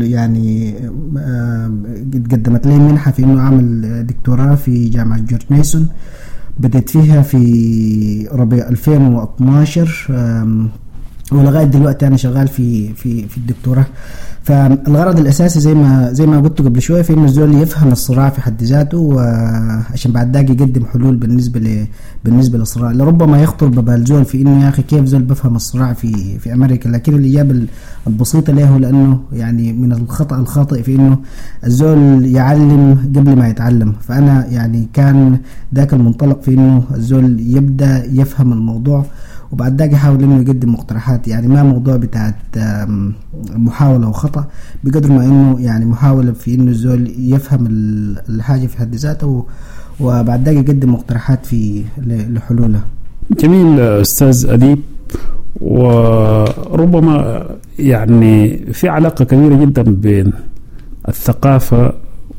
قدمت لي منحة في إنه أعمل دكتوراه في جامعة جورج ميسون. بدأت فيها في ربيع 2012، ولغاية دلوقتي أنا شغال في الدكتوراه. فالغرض الأساسي زي ما قلت قبل شوية في إنه الزول يفهم الصراع في حد ذاته، وعشان بعد ذاك يقدم حلول بالنسبة للصراع. لربما يخطر ببال زول في إنه يا أخي كيف زول بفهم الصراع في أمريكا، لكن الإجابة البسيطة له لأنه يعني من الخطأ الخاطئ في إنه الزول يعلم قبل ما يتعلم. فأنا يعني كان ذاك المنطلق في إنه الزول يبدأ يفهم الموضوع، وبعد ذاك يحاول إنه يقدم مقترحات. يعني ما موضوع بتاعت محاولة وخطأ بقدر ما إنه يعني محاولة في إنه الزول يفهم الحاجة في حد ذاته، وبعد ذاك يقدم مقترحات لحلولها. جميل أستاذ أديب. وربما يعني في علاقة كبيرة جدا بين الثقافة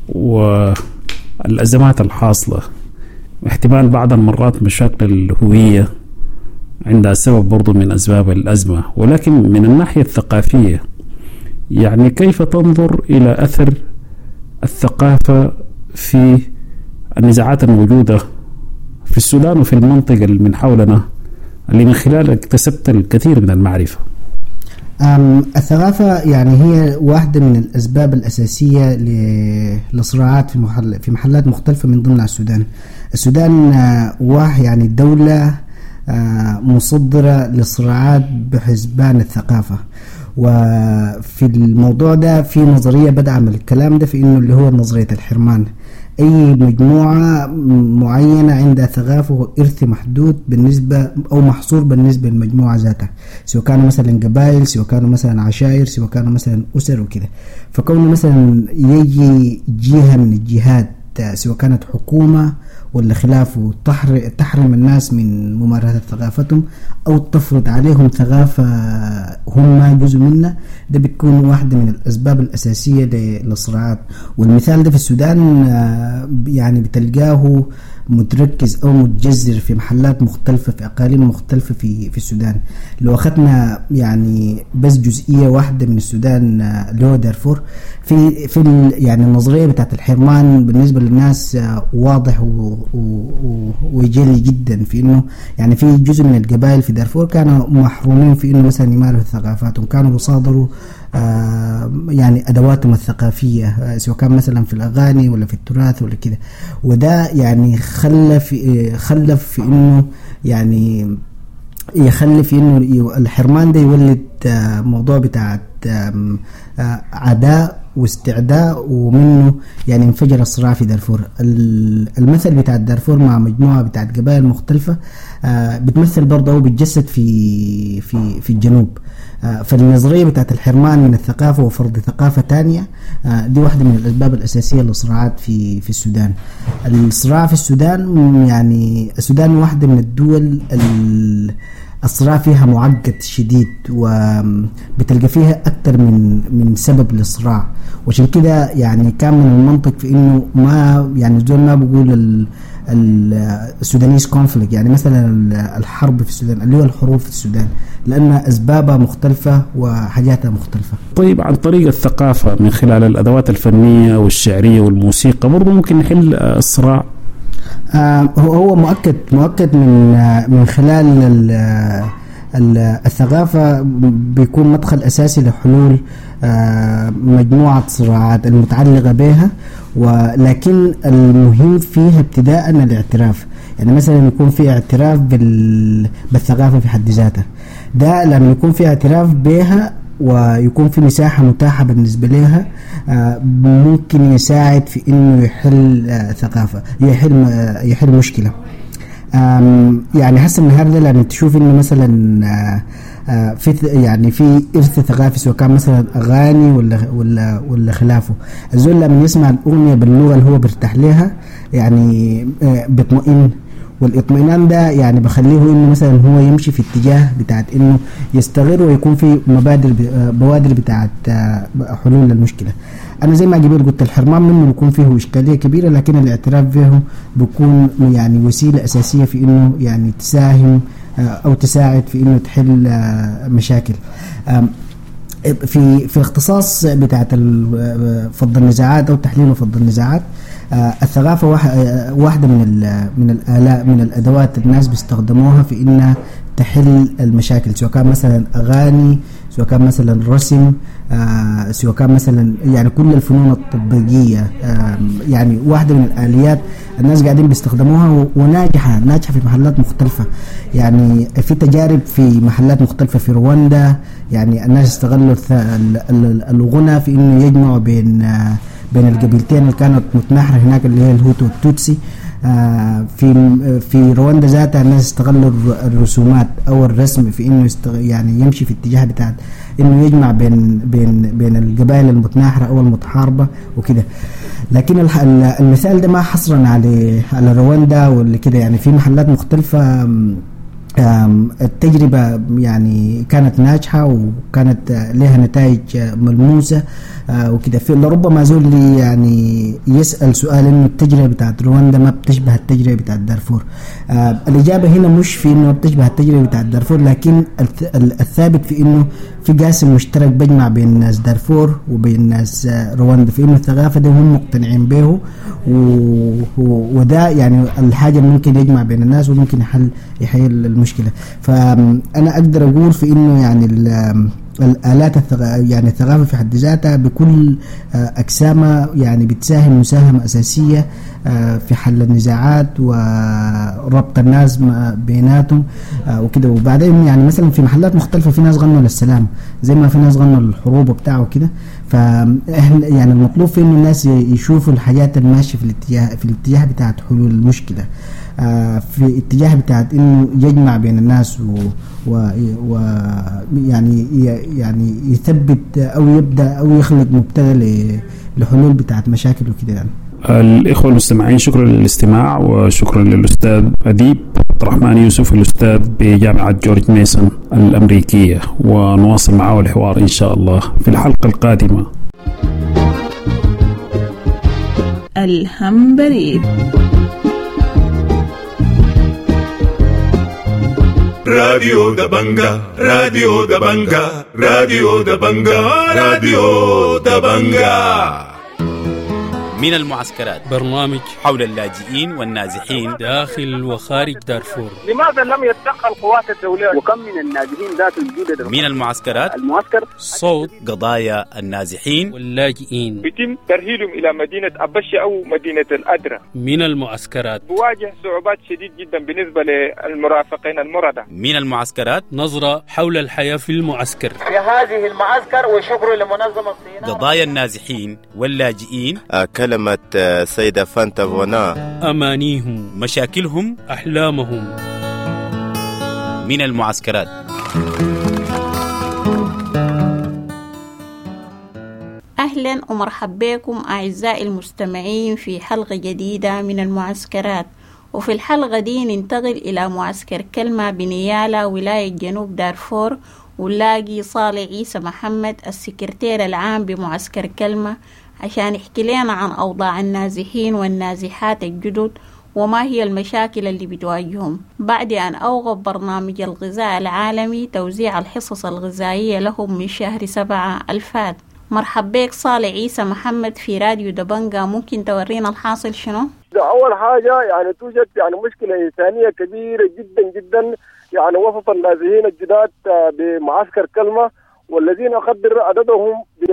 والأزمات الحاصلة، واحتمال بعض المرات مشاكل الهوية عندها سبب برضو من أسباب الأزمة. ولكن من الناحية الثقافية يعني كيف تنظر إلى أثر الثقافة في النزاعات الموجودة في السودان وفي المنطقة من حولنا اللي من خلالها اكتسبت الكثير من المعرفة؟ الثقافة يعني هي واحدة من الأسباب الأساسية للصراعات في محلات مختلفة من ضمن السودان. السودان يعني دولة مصدرة للصراعات بحسبان الثقافة، وفي الموضوع ده في نظرية بدعم الكلام ده في إنه اللي هو نظرية الحرمان. أي مجموعة معينة عندها ثقافة وإرث محدود بالنسبة أو محصور بالنسبة للمجموعة ذاتها، سواء كانوا مثلا قبائل، سواء كانوا مثلا عشائر، سواء كانوا مثلا أسر وكده. فكونه مثلا يجي جهة من الجهات سواء كانت حكومة ولا خلافه تحرم الناس من ممارسة ثقافتهم أو تفرض عليهم ثقافة هم جزء منها، ده بتكون واحدة من الأسباب الأساسية للصراعات. والمثال ده في السودان يعني بتلقاه متركز أو متجذر في محلات مختلفة في أقاليم مختلفة في السودان. لو أخذنا يعني بس جزئية واحدة من السودان اللي هو دارفور، في يعني النظرية بتاعت الحرمان بالنسبة للناس واضح وجلي جدا في إنه يعني في جزء من القبائل في دارفور كانوا محرومين في إنه مثلا يمارسوا ثقافاتهم، كانوا يصادروا يعني أدواتهم الثقافية سواء كان مثلا في الأغاني ولا في التراث ولا كده. وده يعني خلف في إنه يعني يخلف إنه الحرمان ده يولد موضوع بتاع عداء واستعداء، ومنه يعني انفجر الصراع في دارفور. المثل بتاع دارفور مع مجموعة بتاع قبائل مختلفة بتمثل برضه أو بتجسد في الجنوب. فالنظرية بتاعت الحرمان من الثقافة وفرض ثقافة تانية دي واحدة من الأسباب الأساسية للصراعات في السودان. الصراع في السودان يعني السودان واحدة من الدول الصراع فيها معقد شديد، وبتلقى فيها أكثر من سبب للصراع، وعشان كده يعني كان من المنطق في إنه ما يعني زول ما بقول السودانيس كونفليكت، يعني مثلا الحرب في السودان اللي هو الحروب في السودان، لأن أسبابها مختلفة وحاجاتها مختلفة. طيب عن طريق الثقافة من خلال الأدوات الفنية والشعرية والموسيقى برضو ممكن نحل الصراع؟ هو مؤكد من خلال الثقافة بيكون مدخل أساسي لحلول مجموعة صراعات المتعلقة بها، ولكن المهم فيها ابتداء الاعتراف. يعني مثلا يكون في اعتراف بالثقافة في حد ذاتها، ده لما يكون في اعتراف بها ويكون في مساحة متاحة بالنسبة لها ممكن يساعد في إنه يحل مشكلة. يعني حسب النهارده لما تشوف إنه مثلا في إرث ثقافي سواء كان مثلا أغاني ولا خلافه، الزول لما يسمع الأغنية باللغة اللي هو برتاح لها يعني بيطمئن، والاطمئنان ده يعني بخليه انه مثلا هو يمشي في اتجاه بتاعت انه يستغر ويكون في بوادر بتاعت حلول للمشكله. انا زي ما قبل قلت الحرمان منه بيكون فيه اشكاليه كبيره، لكن الاعتراف به بيكون يعني وسيله اساسيه في انه يعني تساهم او تساعد في انه تحل مشاكل. في الاختصاص بتاعت فض النزاعات او تحليل فض النزاعات، الثقافة واحدة من الأدوات الناس بيستخدموها في إنها تحل المشاكل، سواء كان مثلا أغاني، سواء كان مثلا رسم، سواء كان مثلا يعني كل الفنون التطبيقية، يعني واحدة من الآليات الناس قاعدين بيستخدموها وناجحة في محلات مختلفة. يعني في تجارب في محلات مختلفة في رواندا، يعني الناس استغلوا الغنى في إنه يجمعوا بين القبيلتين اللي كانت متناحرة هناك اللي هي الهوتو والتوتسي. في رواندا ذاتها الناس استغلوا الرسومات او الرسم في انه يعني يمشي في اتجاه بتاع انه يجمع بين القبائل المتناحرة او المتحاربة وكده. لكن المثال ده ما حصرا على رواندا ولا كده، يعني في محلات مختلفة التجربة يعني كانت ناجحة وكانت لها نتائج ملموسة وكده. في لربما زول اللي يعني يسأل سؤال إنه التجربة بتاعت رواندا ما بتشبه التجربة بتاعت دارفور. الإجابة هنا مش في إنه بتشبه التجربة بتاعت دارفور، لكن الثابت في إنه في قاسم مشترك بيجمع بين ناس دارفور وبين ناس رواندا، في إنه الثقافة دي هم مقتنعين به، وده يعني الحاجة ممكن يجمع بين الناس وممكن يحل المشكلة. فأنا أقدر أقول في إنه يعني الآلات يعني الثقافة في حد ذاتها بكل أقسامها يعني بتساهم مساهمة أساسية في حل النزاعات وربط الناس بيناتهم وكده. وبعدين يعني مثلا في محلات مختلفة في ناس غنوا للسلام زي ما في ناس غنوا للحروب وبتاعه وكده. فإحنا يعني المطلوب في إنه الناس يشوفوا الحاجات الماشية في الاتجاه بتاعت حلول المشكلة، في اتجاه بتاعت إنه يجمع بين الناس يعني يثبت أو يبدأ أو يخلق مبتدأ لحلول بتاعت مشاكل وكده يعني. الإخوة المستمعين، شكرا للاستماع وشكرا للأستاذ أديب عبد الرحمن يوسف الأستاذ بجامعة جورج ميسون الأمريكية، ونواصل معه الحوار إن شاء الله في الحلقة القادمة. الهمبري راديو دبنجا راديو دبنجا راديو دبنجا راديو دبنجا. من المعسكرات، برنامج حول اللاجئين والنازحين داخل وخارج دارفور. لماذا لم يتدخل القوات الدولية وكم من النازحين ذات الجودة؟ من المعسكرات، المعسكر صوت قضايا النازحين واللاجئين. يتم ترحيلهم إلى مدينة أبشة أو مدينة الأدرى. من المعسكرات، بواجه صعوبات شديد جدا بالنسبة للمرافقين المردة. من المعسكرات، نظرة حول الحياة في المعسكر. في هذه المعسكر وشكر لمنظمة صيناء. قضايا النازحين واللاجئين، كلمة سيدة فانتا فونا، أمانيهم، مشاكلهم، أحلامهم. من المعسكرات. أهلا ومرحبا بكم أعزائي المستمعين في حلقة جديدة من المعسكرات. وفي الحلقة دي ننتقل إلى معسكر كلمة بنيالا ولاية جنوب دارفور، ونلاقي صالح عيسى محمد السكرتير العام بمعسكر كلمة عشان يحكي لنا عن أوضاع النازحين والنازحات الجدد وما هي المشاكل اللي بتواجههم بعد أن أوقف برنامج الغذاء العالمي توزيع الحصص الغذائية لهم من شهر 7 الفات. مرحب بك صالح عيسى محمد في راديو دبنجا، ممكن تورينا الحاصل شنو؟ أول حاجة يعني توجد يعني مشكلة إنسانية كبيرة جدا جدا يعني وسط النازحين الجداد بمعسكر كلمة، والذين قدر عددهم ب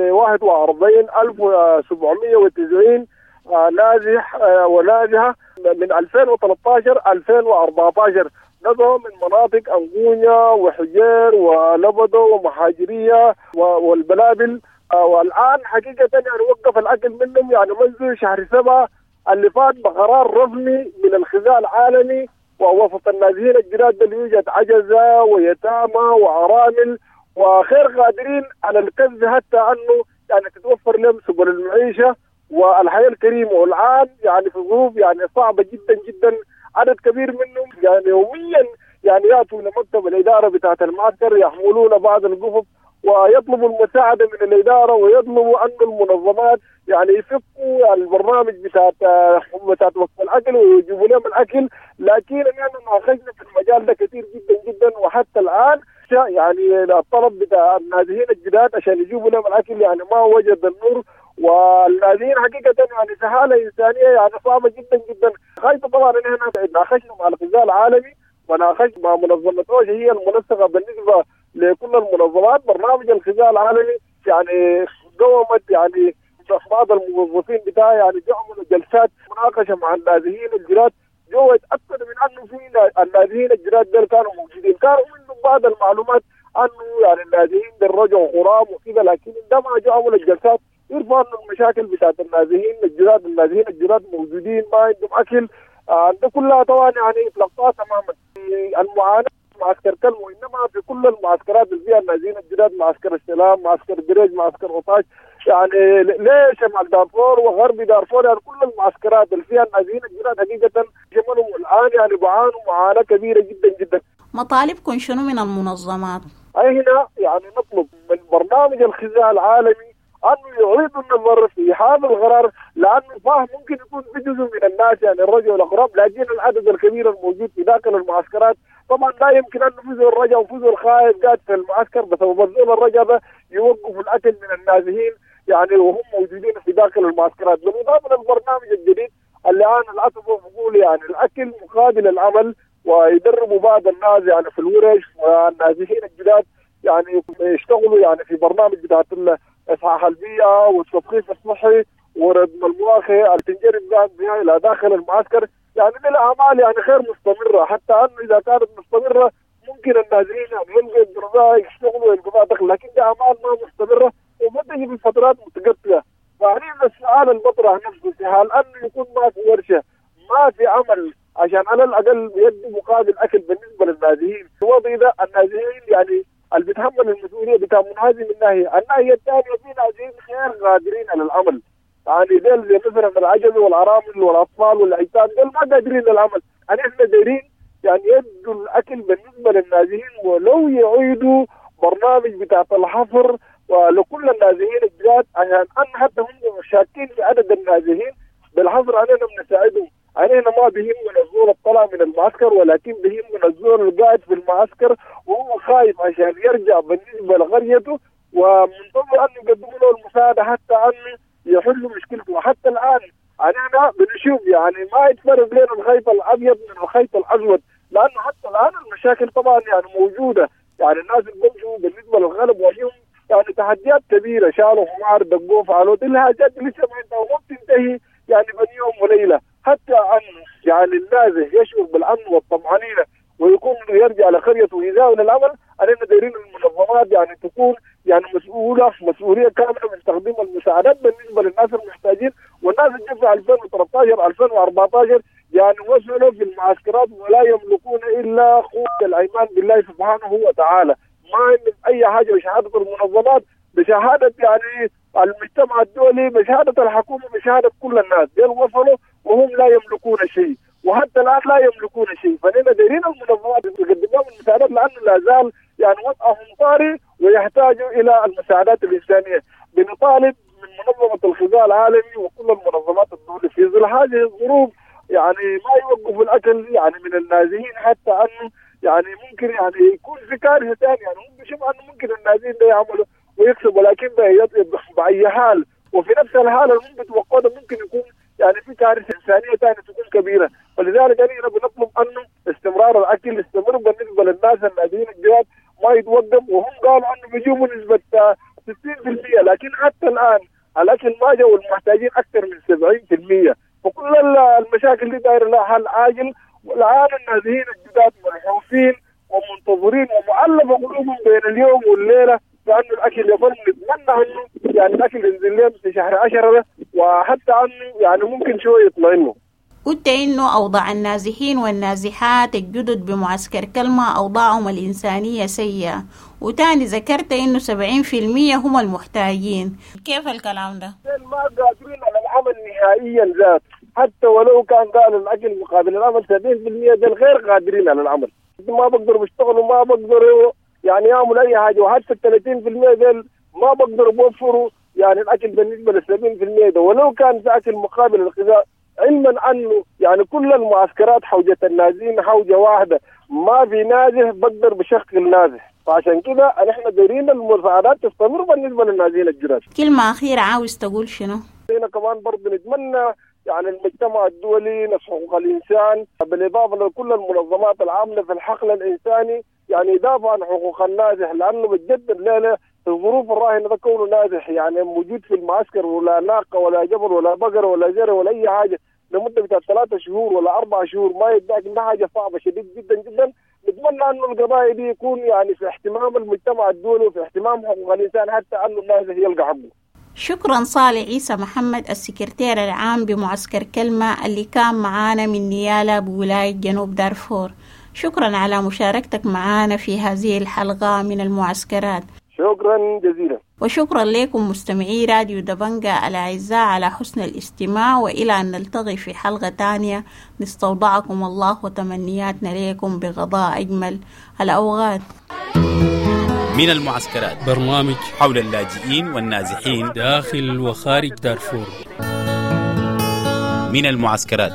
41,790 نازح ونازحة من 2013 2014 نزحوا من مناطق أنغونيا وحجير ولبدو ومحاجرية والبلابل، والآن حقيقة يعني وقف الأكل منهم يعني منذ شهر 7 اللي فات بقرار رسمي من الغذاء العالمي. ووسط النازحين الجداد اللي يوجد عجزة ويتامى وعرامل وخير قادرين على الكذب حتى أنه يعني تتوفر لهم سبل المعيشة والحياة الكريمة. والآن يعني في ظروف يعني صعبة جدا جدا، عدد كبير منهم يعني يوميا يعني يأتوا لمكتب الإدارة بتاعة المعسكر يحملون بعض القفف ويطلبوا المساعدة من الإدارة ويطلبوا أن المنظمات يعني يفكوا البرنامج بتاعة وقف الأكل ويجيبوا لهم الأكل. لكن أننا ناقشنا في المجال ده كثير جدا جدا، وحتى الآن يعني الطلب بتاع النازحين الجداد عشان يجيبوا لهم الأكل يعني ما وجد النور. والنازحين حقيقة يعني سهالة إنسانية يعني صعبة جدا جدا. خايفة طبعا إن احنا ناقشنا مع الغذاء العالمي وناقشنا مع منظمة أوشا هي المنسقة بالنسبة لكل المنظمات. برنامج الغذاء العالمي يعني قومت يعني بعض الموظفين بتاعها يعني عملوا جلسات مناقشة مع النازحين الجداد، جو يتأكد من أنه في النازحين الجداد دول كانوا موجودين، كانوا منهم بعض المعلومات أنه يعني النازحين دول رجعوا غرام وكذا، لكن عندما جو عملوا الجلسات يرفعوا أنه المشاكل بتاعت النازحين الجداد موجودين، ما عندهم أكل. ده كلها طبعا يعني إطلاقات تماما. المعاناة معسكر كلمة وإنما في كل المعسكرات اللي فيها النازحين الجداد، معسكر السلام، معسكر بريج، معسكر غطاش، يعني ليش شمال دارفور وغرب دارفور يعني كل المعسكرات اللي فيها النازحين الجداد حقيقة جمالهم الآن يعني بعانوا معاناة كبيرة جدا جدا. مطالبكم شنو من المنظمات؟ أي هنا يعني نطلب من برنامج الغذاء العالمي أنه يعيد النظر في هذا القرار، لأنه فهم ممكن يكون في جزء من الناس يعني الرجاء والأغراب، لكن العدد الكبير الموجود في داخل المعسكرات طبعا لا يمكن أن نفوزوا الرجاء وفوزوا الخائف قاعد في المعسكر بسبب الزول الرجاء ده يوقفوا الأكل من النازحين يعني وهم موجودين في داخل المعسكرات. بالإضافة للبرنامج الجديد اللي أنا الأسف بقول يعني الأكل مقابل العمل، ويدربوا بعض الناس يعني في الورش، والنازحين الجداد يعني يشتغلوا يعني في برنامج بتاعت إصحاح البيئة والتثقيف الصحي وردم المواخي اللي تنجرب بها إلى داخل المعسكر. يعني دي الأعمال يعني غير مستمرة، حتى أنه إذا كانت مستمرة ممكن النازحين يعني يلقوا الدراسة يشتغلوا ويلقوا دخل، لكن دي أعمال ما مستمرة وبتجي في فترات متقطعة. فهنا السؤال المطرح نفسه هل أنه يكون ما في ورشة ما في عمل عشان على الأقل يدي مقابل أكل بالنسبة للنازحين. الوضع ده النازحين يعني اللي بيتحمل المسؤولية بتاع منهزم الناحية الثانية في نازحين غير قادرين على العمل، يعني ديل زي مثلا العجز والعرامل والأطفال والأيتام ديل ما قادرين على العمل. يعني احنا دايرين يعني يدوا الأكل بالنسبة للنازحين، ولو يعيدوا برنامج بتاع الحفر ولكل النازحين الجداد عشان أن حتى هم شاكين في عدد النازحين بالحفر علينا بنساعدهم. علينا ما بيهمنا الزول الطلع من المعسكر، ولكن بيهمنا الزول القاعد في المعسكر وهو خايف عشان يرجع بالنسبة لقريته، ومنتظر أن يقدموا له المساعدة حتى أن يحلوا مشكلته. وحتى الآن علينا بنشوف يعني ما يتفرق لنا الخيط الأبيض من الخيط الأسود، لأنه حتى الآن المشاكل طبعا يعني موجودة. يعني الناس اللي بمشوا بالنسبة للغلب واجههم يعني تحديات كبيرة، شالوا حمار دقوه فعلوا دي الحاجات لسه ما عندها وما بتنتهي يعني بين يوم وليلة. حتى أن يعني النازح يشعر بالأمن والطمأنينة ويكون يرجع لقريته ويزاول العمل، علينا دايرين المنظمات يعني تكون يعني مسؤولية كاملة من تقديم المساعدات بالنسبة للناس المحتاجين. والناس اللي في 2013 2014 يعني وصلوا في المعسكرات ولا يملكون إلا قوة الأيمان بالله سبحانه وتعالى، ما عندهم أي حاجة. بشهادة المنظمات، بشهادة يعني المجتمع الدولي، بشهادة الحكومة، بشهادة كل الناس دول وصلوا وهم لا يملكون شيء، وحتى الآن لا يملكون شيء. فنحن دايرين المنظمات تقدم لهم المساعدات، لأنه لا زال يعني وضعهم طارئ ويحتاجوا إلى المساعدات الإنسانية. بنطالب من منظمة الغذاء العالمي وكل المنظمات الدولية في ظل هذه الظروف يعني ما يوقفوا الأكل يعني من النازحين، حتى أنه يعني ممكن يعني يكون في كارثة ثانية. يعني هم بيشوفوا أنه ممكن النازحين ده يعملوا ويكسبوا، ولكن بأي حال وفي نفس الحالة اللي بتوقعها ممكن يكون يعني في كارثة إنسانية ثانية تكون كبيرة. ولذلك أنا بنطلب أنه استمرار الأكل يستمر بالنسبة للناس النازحين الجداد ما يتوقف. وهم قالوا أنه بيجيبوا نسبة 60%، لكن حتى الآن الأكل ما جاء والمحتاجين أكثر من 70%. وكل المشاكل دي دايرة لها حل عاجل. والآن النازحين الجداد منحوسين ومنتظرين ومؤلفة قلوبهم بين اليوم والليلة لأنه الأكل يظل. نتمنى أنه يعني الأكل ينزل لهم في شهر 10 وحتى أنه يعني ممكن شوية يطمئنوا. قلت إنه أوضاع النازحين والنازحات الجدد بمعسكر كلمة أوضاعهم الإنسانية سيئة، وتاني ذكرت إنه 70% هم المحتاجين. كيف الكلام ده؟ ما قادرين على العمل نهائيا ذات، حتى ولو كان قال الأكل مقابل العمل 70% دول غير قادرين على العمل، ما بقدروا يشتغلوا، ما بقدروا يعني يعملوا أي حاجة. وحتى 30% دول ما بقدروا يوفروا يعني الأكل بالنسبة ل70% ده، ولو كان في أكل مقابل الغذاء، علما أنه يعني كل المعسكرات حوجة النازحين حوجة واحدة، ما في نازح بقدر بشكل نازح. فعشان كده نحن دايرين المساعدات تستمر بالنسبة للنازحين الجداد. كلمة أخيرة عاوز تقول شنو؟ هنا كمان برضه نتمنى يعني المجتمع الدولي نص حقوق الإنسان بالإضافة لكل المنظمات العاملة في الحقل الإنساني يعني يدافع عن حقوق النازح، لأنه بتجدد لنا في الظروف الراهنة ده كونه نازح يعني موجود في المعسكر ولا ناقة ولا جبل ولا بقرة ولا زرع ولا أي حاجة لمدة بتاع 3 شهور ولا 4 شهور ما يدعك إنها حاجة صعبة شديد جدا جدا. نتمنى أنه القضايا دي يكون يعني في اهتمام المجتمع الدولي وفي اهتمام حقوق الإنسان حتى أنه النازح يلقى حقه. شكرا صالح عيسى محمد السكرتير العام بمعسكر كلمة اللي كان معانا من نيالا بولاية جنوب دارفور. شكرا على مشاركتك معانا في هذه الحلقة من المعسكرات. شكرا جزيلا. وشكرا لكم مستمعي راديو دبنجة الأعزاء على حسن الاستماع، وإلى أن نلتقي في حلقة تانية نستودعكم الله وتمنياتنا لكم بقضاء أجمل الأوقات. من المعسكرات، برنامج حول اللاجئين والنازحين داخل وخارج دارفور. من المعسكرات.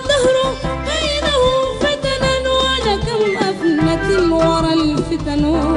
ورا الفتن